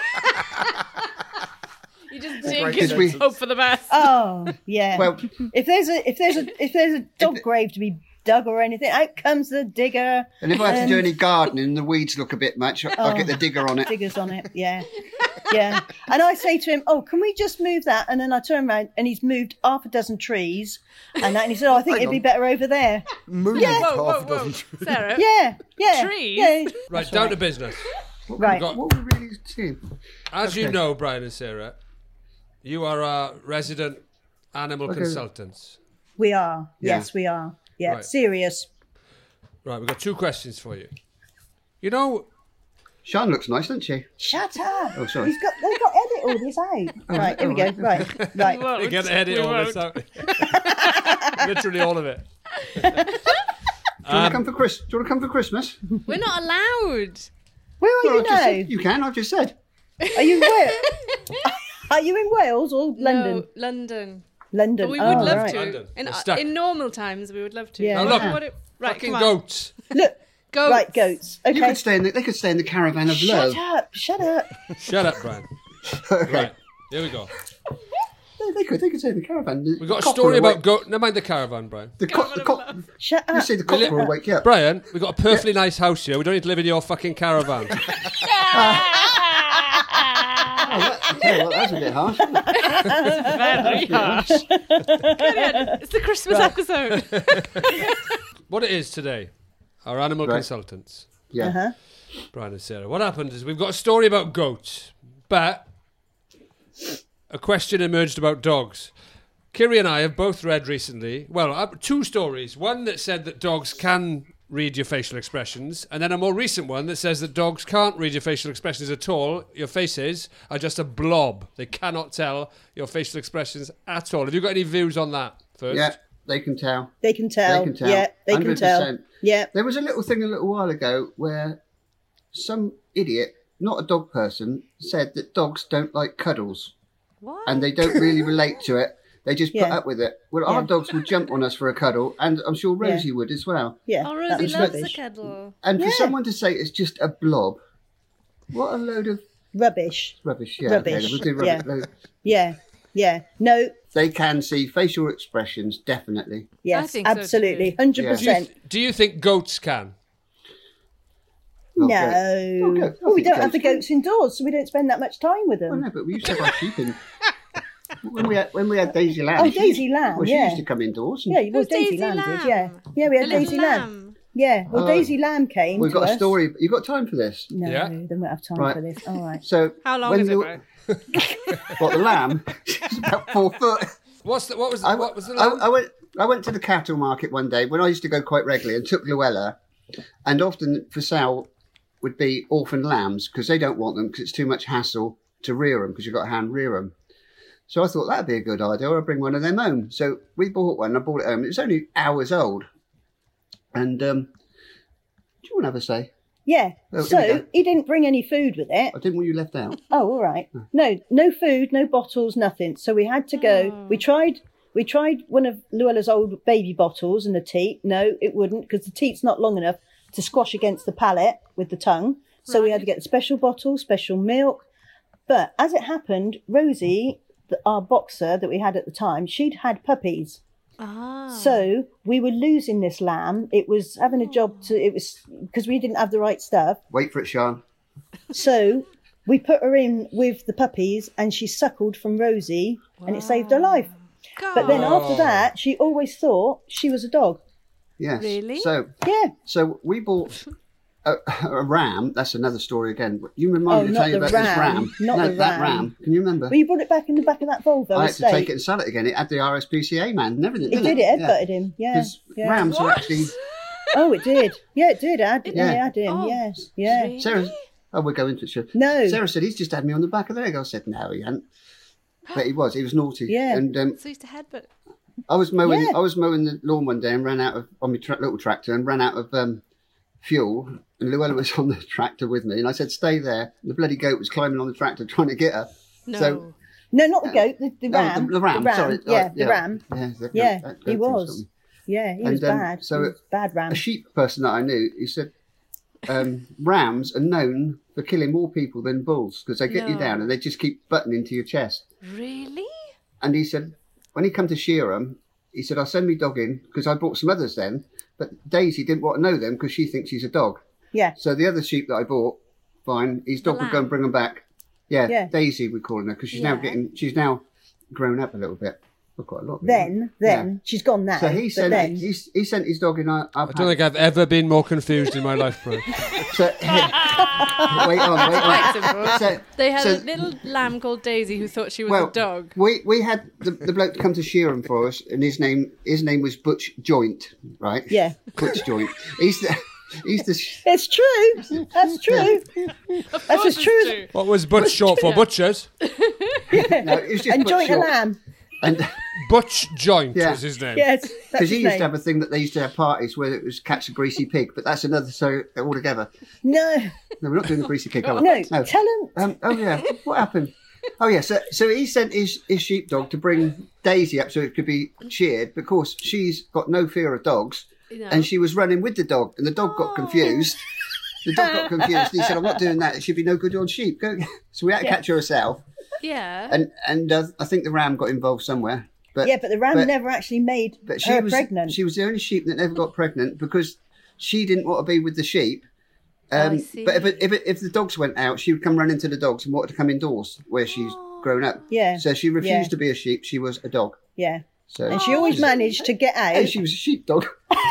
You just great dig sentence. and hope for the best. oh yeah. Well, if there's a dog grave to be dug or anything, out comes the digger. and if I have to do any gardening and the weeds look a bit much, I'll get the digger on it. Diggers on it, yeah. Yeah. And I say to him, oh, can we just move that? And then I turn around and he's moved half a dozen trees. And he said, oh, I think Hang it'd be on. better over there. Move Whoa, half whoa, a whoa. dozen trees. Sarah. Yeah, yeah. Trees? Yeah. Right, down to business. Right. got- What were we really saying? As you know, Brian and Sarah, you are our resident animal consultants. We are. Yeah. Yes, we are. Yeah, Right. serious. Right, we've got 2 questions for you. You know, Sean looks nice, doesn't she? Shut up. Oh, sorry. They've got to edit all this out. Right, here we go. Right. we get to edit all this out. Literally all of it. Do you want to come for Christmas? We're not allowed. Where are Well, you I've just now? said you can. I've just said. Are you in Wales? Are you in Wales or London? No, London. London. But we would Oh, love right. to. London. In, We're stuck. in normal times, we would love to. Yeah. Now look, Right, fucking come on. goats. Look. Goats. Right, goats. Okay. You could stay in. They could stay in the caravan of love. Shut up. Shut up. Shut up, Brian. Right, here we go. They could stay in the caravan. We've got a story about goat. Never mind the caravan, Brian. the cock. Shut up. You see, the cock will wake you up. Brian, we've got a perfectly nice house here. We don't need to live in your fucking caravan. Yeah, well, that's a bit harsh. Isn't it? Very harsh. Brilliant. It's the Christmas episode. What it is today, our animal Right. consultants, Yeah. Uh-huh. Brian and Sarah. What happened is we've got a story about goats, but a question emerged about dogs. Kiri and I have both read recently, 2 stories. One that said that dogs can read your facial expressions, and then a more recent one that says that dogs can't read your facial expressions at all. Your faces are just a blob. They cannot tell your facial expressions at all. Have you got any views on that first? Yeah. They can tell. They can tell. They can tell. Yeah, they can tell. 100%. Yeah. There was a little thing a little while ago where some idiot, not a dog person, said that dogs don't like cuddles. What? And they don't really relate to it. They just put Yeah. up with it. Well, our Yeah. dogs would jump on us for a cuddle, and I'm sure Rosie would as well. Yeah. Oh, that Rosie was loves rubbish. the cuddle. And for Yeah. someone to say it's just a blob, what a load of Rubbish. rubbish. Yeah, Rubbish, Okay, we'll do yeah. rubbish. Yeah. Yeah. No. They can see facial expressions, definitely. Yes. think so absolutely. too. 100%. Do you think goats can? Oh, No. okay. Well, we I think don't have the goats goats indoors, so we don't spend that much time with Oh them. no, but we used to have our sheep in. When we had Daisy Lamb. Oh, she Daisy used- Lamb, Well, she yeah. used to come indoors. and- Yeah, well, Who's Daisy Daisy Lamb did, Lamb? yeah. Yeah, we had The little Daisy Lamb. lamb. Yeah, well, Oh. Daisy Lamb came We've to got a us. story. You got time for this? No, Yeah. then we won't have time Right. for this. All right. So How long when is it, you- bro? What, the lamb? She's about 4 foot. What was I the lamb? I went to the cattle market one day when I used to go quite regularly and took Luella, and often for sale would be orphan lambs because they don't want them because it's too much hassle to rear them because you've got to hand rear them. So I thought that'd be a good idea. I'll bring one of them home. So we bought one. I brought it home. It was only hours old. And do you want to have a say? Yeah. Oh, here we So go. he didn't bring any food with it. I didn't want you left out. Oh, all right. No food, no bottles, nothing. So we had to go. We tried one of Luella's old baby bottles and the teat. No, it wouldn't because the teat's not long enough to squash against the palate with the tongue. So we had to get the special bottle, special milk. But as it happened, Rosie, our boxer that we had at the time, she'd had puppies. Ah. So we were losing this lamb. It was having a job because we didn't have the right stuff. Wait for it, Sean. So we put her in with the puppies and she suckled from Rosie and it saved her life. But then after that, she always thought she was a dog. Yes. Really? So Yeah. So we bought a ram. That's another story again. You remind me to not tell you the about this ram. ram. Not no, the that ram. ram. Can you remember? Well, you brought it back in the back of that Volvo I had to estate. take it and sell it again. It had the RSPCA man and everything. It didn't did, it headbutted him. Yeah. 'Cause Yeah. rams are actually. Oh, it did. Yeah, it did. Yeah. It had him. Oh, Yes. Yeah. Sarah. Oh, we'll go into it. Sure. No. Sarah said he's just had me on the back of the leg. I said no, he hadn't. But he was. He was naughty. Yeah. And So he used to headbutt. I was mowing. Yeah. I was mowing the lawn one day and ran out of on my little tractor and ran out of fuel. And Luella was on the tractor with me, and I said, "Stay there." And the bloody goat was climbing on the tractor trying to get her. No. So No, not the goat. The no, ram. the ram. Sorry. Yeah, the ram. Yeah, Yeah, that he goat was. thing's got me. Yeah, he was And, bad. so He was bad ram. A sheep person that I knew, he said, rams are known for killing more people than bulls because they get you No. down and they just keep butting into your chest. Really? And he said, when he come to shear 'em, he said, I'll send me dog in because I bought some others then. But Daisy didn't want to know them because she thinks she's a dog. Yeah. So the other sheep that I bought, fine, his dog would go lamb. and bring them back. Yeah, Yeah. Daisy we're calling her because she's now grown up a little bit. Well, quite a lot. really. Then she's gone now. So he but sent then, he sent his dog in our I don't think I've ever been more confused in my life, bro. So, wait on. Quite simple. So, They had so- a little lamb called Daisy who thought she was well, a dog. We had the bloke to come to shear him for us, and his name was Butch Joint, right? Yeah. Butch Joint. He's the it's true. That's true. That's as true as What was Butch short for? Butchers? no, it was just and Butch joint a Short. lamb. And Butch Joint Yeah. was his name. Yes, that's because he his used to name. have a thing that they used to have parties where it was catch a greasy pig, but that's another so altogether. No, No, we're not doing the greasy pig. Are we? no. Tell him. Oh yeah, what happened? Oh yeah, so he sent his sheepdog to bring Daisy up so it could be sheared because she's got no fear of dogs, No. and she was running with the dog, and the dog got confused. The dog got confused, and he said, "I'm not doing that. It should be no good on sheep." Go. So we had to catch her herself, Yeah. and I think the ram got involved somewhere. But Yeah, but the ram never actually made she her was pregnant. She was the only sheep that never got pregnant because she didn't want to be with the sheep. I see. But if the dogs went out, she would come running to the dogs and wanted to come indoors where she's grown up. Yeah. So she refused Yeah. to be a sheep. She was a dog. Yeah. So And she always managed to get out. And she was a sheepdog.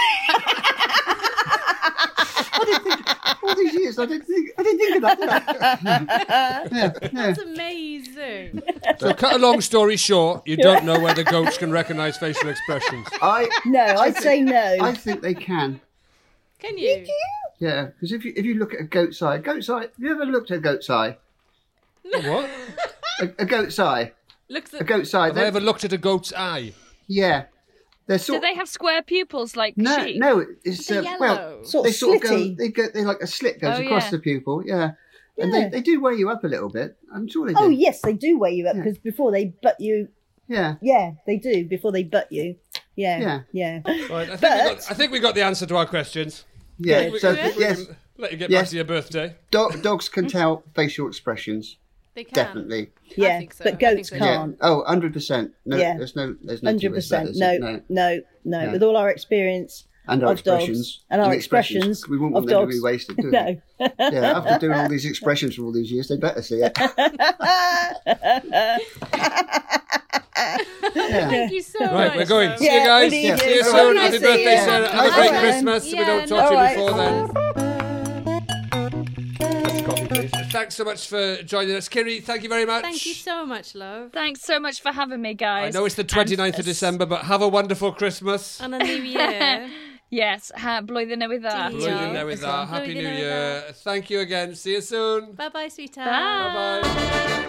I didn't think all these years. I didn't think of that. Did I? yeah. That's amazing. So, cut a long story short, you don't know whether goats can recognise facial expressions. I'd say no. I think they can. Can you? Yeah, because if you look at a goat's eye, have you ever looked at a goat's eye? What? A goat's eye. Looks A at goat's eye. Have I ever looked at a goat's eye? Yeah. They're Do sort they have square pupils like sheep? no, it's They're well, Sort they of sort of go. slitty. They like a slit goes Oh, across yeah. the pupil. Yeah, and Yeah. they do weigh you up a little bit. I'm sure they do. Oh yes, they do weigh you up because before they butt you. Yeah. Yeah, they do before they butt you. Yeah. Right, I think we got the answer to our questions. Yeah. We So can yes, let you get back to your birthday. Dogs can tell facial expressions. They can. Definitely. Yeah, think so. but I think goats so. can't. Yeah. Oh, 100%. No, Yeah. there's no 100%. No. Yeah. With all our experience And our of dogs expressions. and our expressions We won't of want them to dogs. be wasted, do No. we? Yeah, after doing all these expressions for all these years, they better see it. Thank you so much. Right, we're going. love. See you guys. Yeah, See you all soon. right. Happy See birthday, ya. Sarah. Have a All great right. Christmas. We Yeah, don't talk to all you right. before then. Coffee, please. Thanks so much for joining us. Kiri, thank you very much. Thank you so much, love. Thanks so much for having me, guys. I know it's the 29th of December, but have a wonderful Christmas. And a new year. Yes, blwyddyn newydd dda. Blwyddyn newydd dda. Happy New Year. Thank you again. See you soon. Bye-bye, sweetheart. Bye-bye.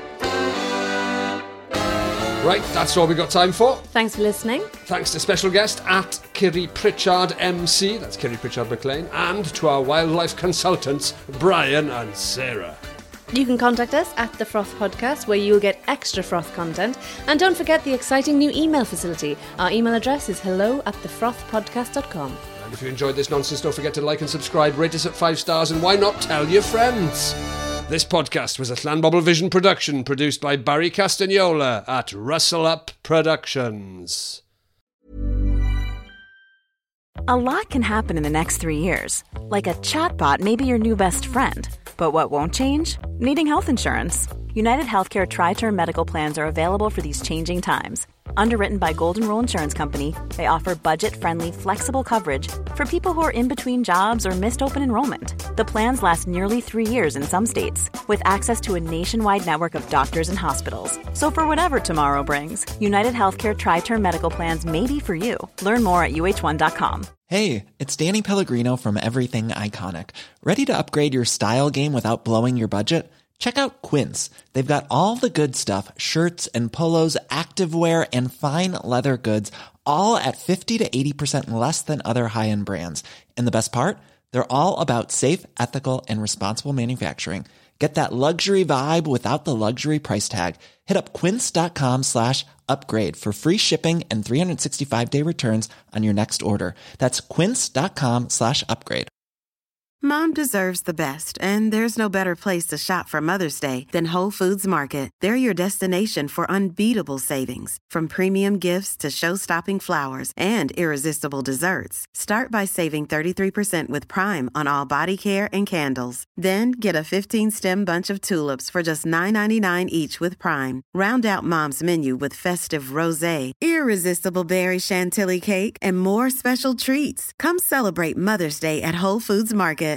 Right, that's all we got time for. Thanks for listening. Thanks to special guest at Kiri Pritchard MC, that's Kiri Pritchard McLean, and to our wildlife consultants, Brian and Sarah. You can contact us at The Froth Podcast, where you'll get extra Froth content. And don't forget the exciting new email facility. Our email address is hello@thefrothpodcast.com. And if you enjoyed this nonsense, don't forget to like and subscribe, rate us at 5 stars, and why not tell your friends? This podcast was a Llanbobble Vision production, produced by Barry Castagnola at Rustle Up Productions. A lot can happen in the next 3 years. Like a chatbot may be your new best friend. But what won't change? Needing health insurance. United Healthcare Tri-Term Medical Plans are available for these changing times. Underwritten by Golden Rule Insurance Company, they offer budget-friendly, flexible coverage for people who are in between jobs or missed open enrollment. The plans last nearly 3 years in some states, with access to a nationwide network of doctors and hospitals. So for whatever tomorrow brings, United Healthcare Tri-Term Medical Plans may be for you. Learn more at uh1.com. Hey, it's Danny Pellegrino from Everything Iconic. Ready to upgrade your style game without blowing your budget? Check out Quince. They've got all the good stuff, shirts and polos, activewear, and fine leather goods, all at 50 to 80% less than other high-end brands. And the best part? They're all about safe, ethical, and responsible manufacturing. Get that luxury vibe without the luxury price tag. Hit up quince.com/upgrade for free shipping and 365-day returns on your next order. That's quince.com/upgrade. Mom deserves the best, and there's no better place to shop for Mother's Day than Whole Foods Market. They're your destination for unbeatable savings, from premium gifts to show-stopping flowers and irresistible desserts. Start by saving 33% with Prime on all body care and candles. Then get a 15-stem bunch of tulips for just $9.99 each with Prime. Round out Mom's menu with festive rosé, irresistible berry chantilly cake, and more special treats. Come celebrate Mother's Day at Whole Foods Market.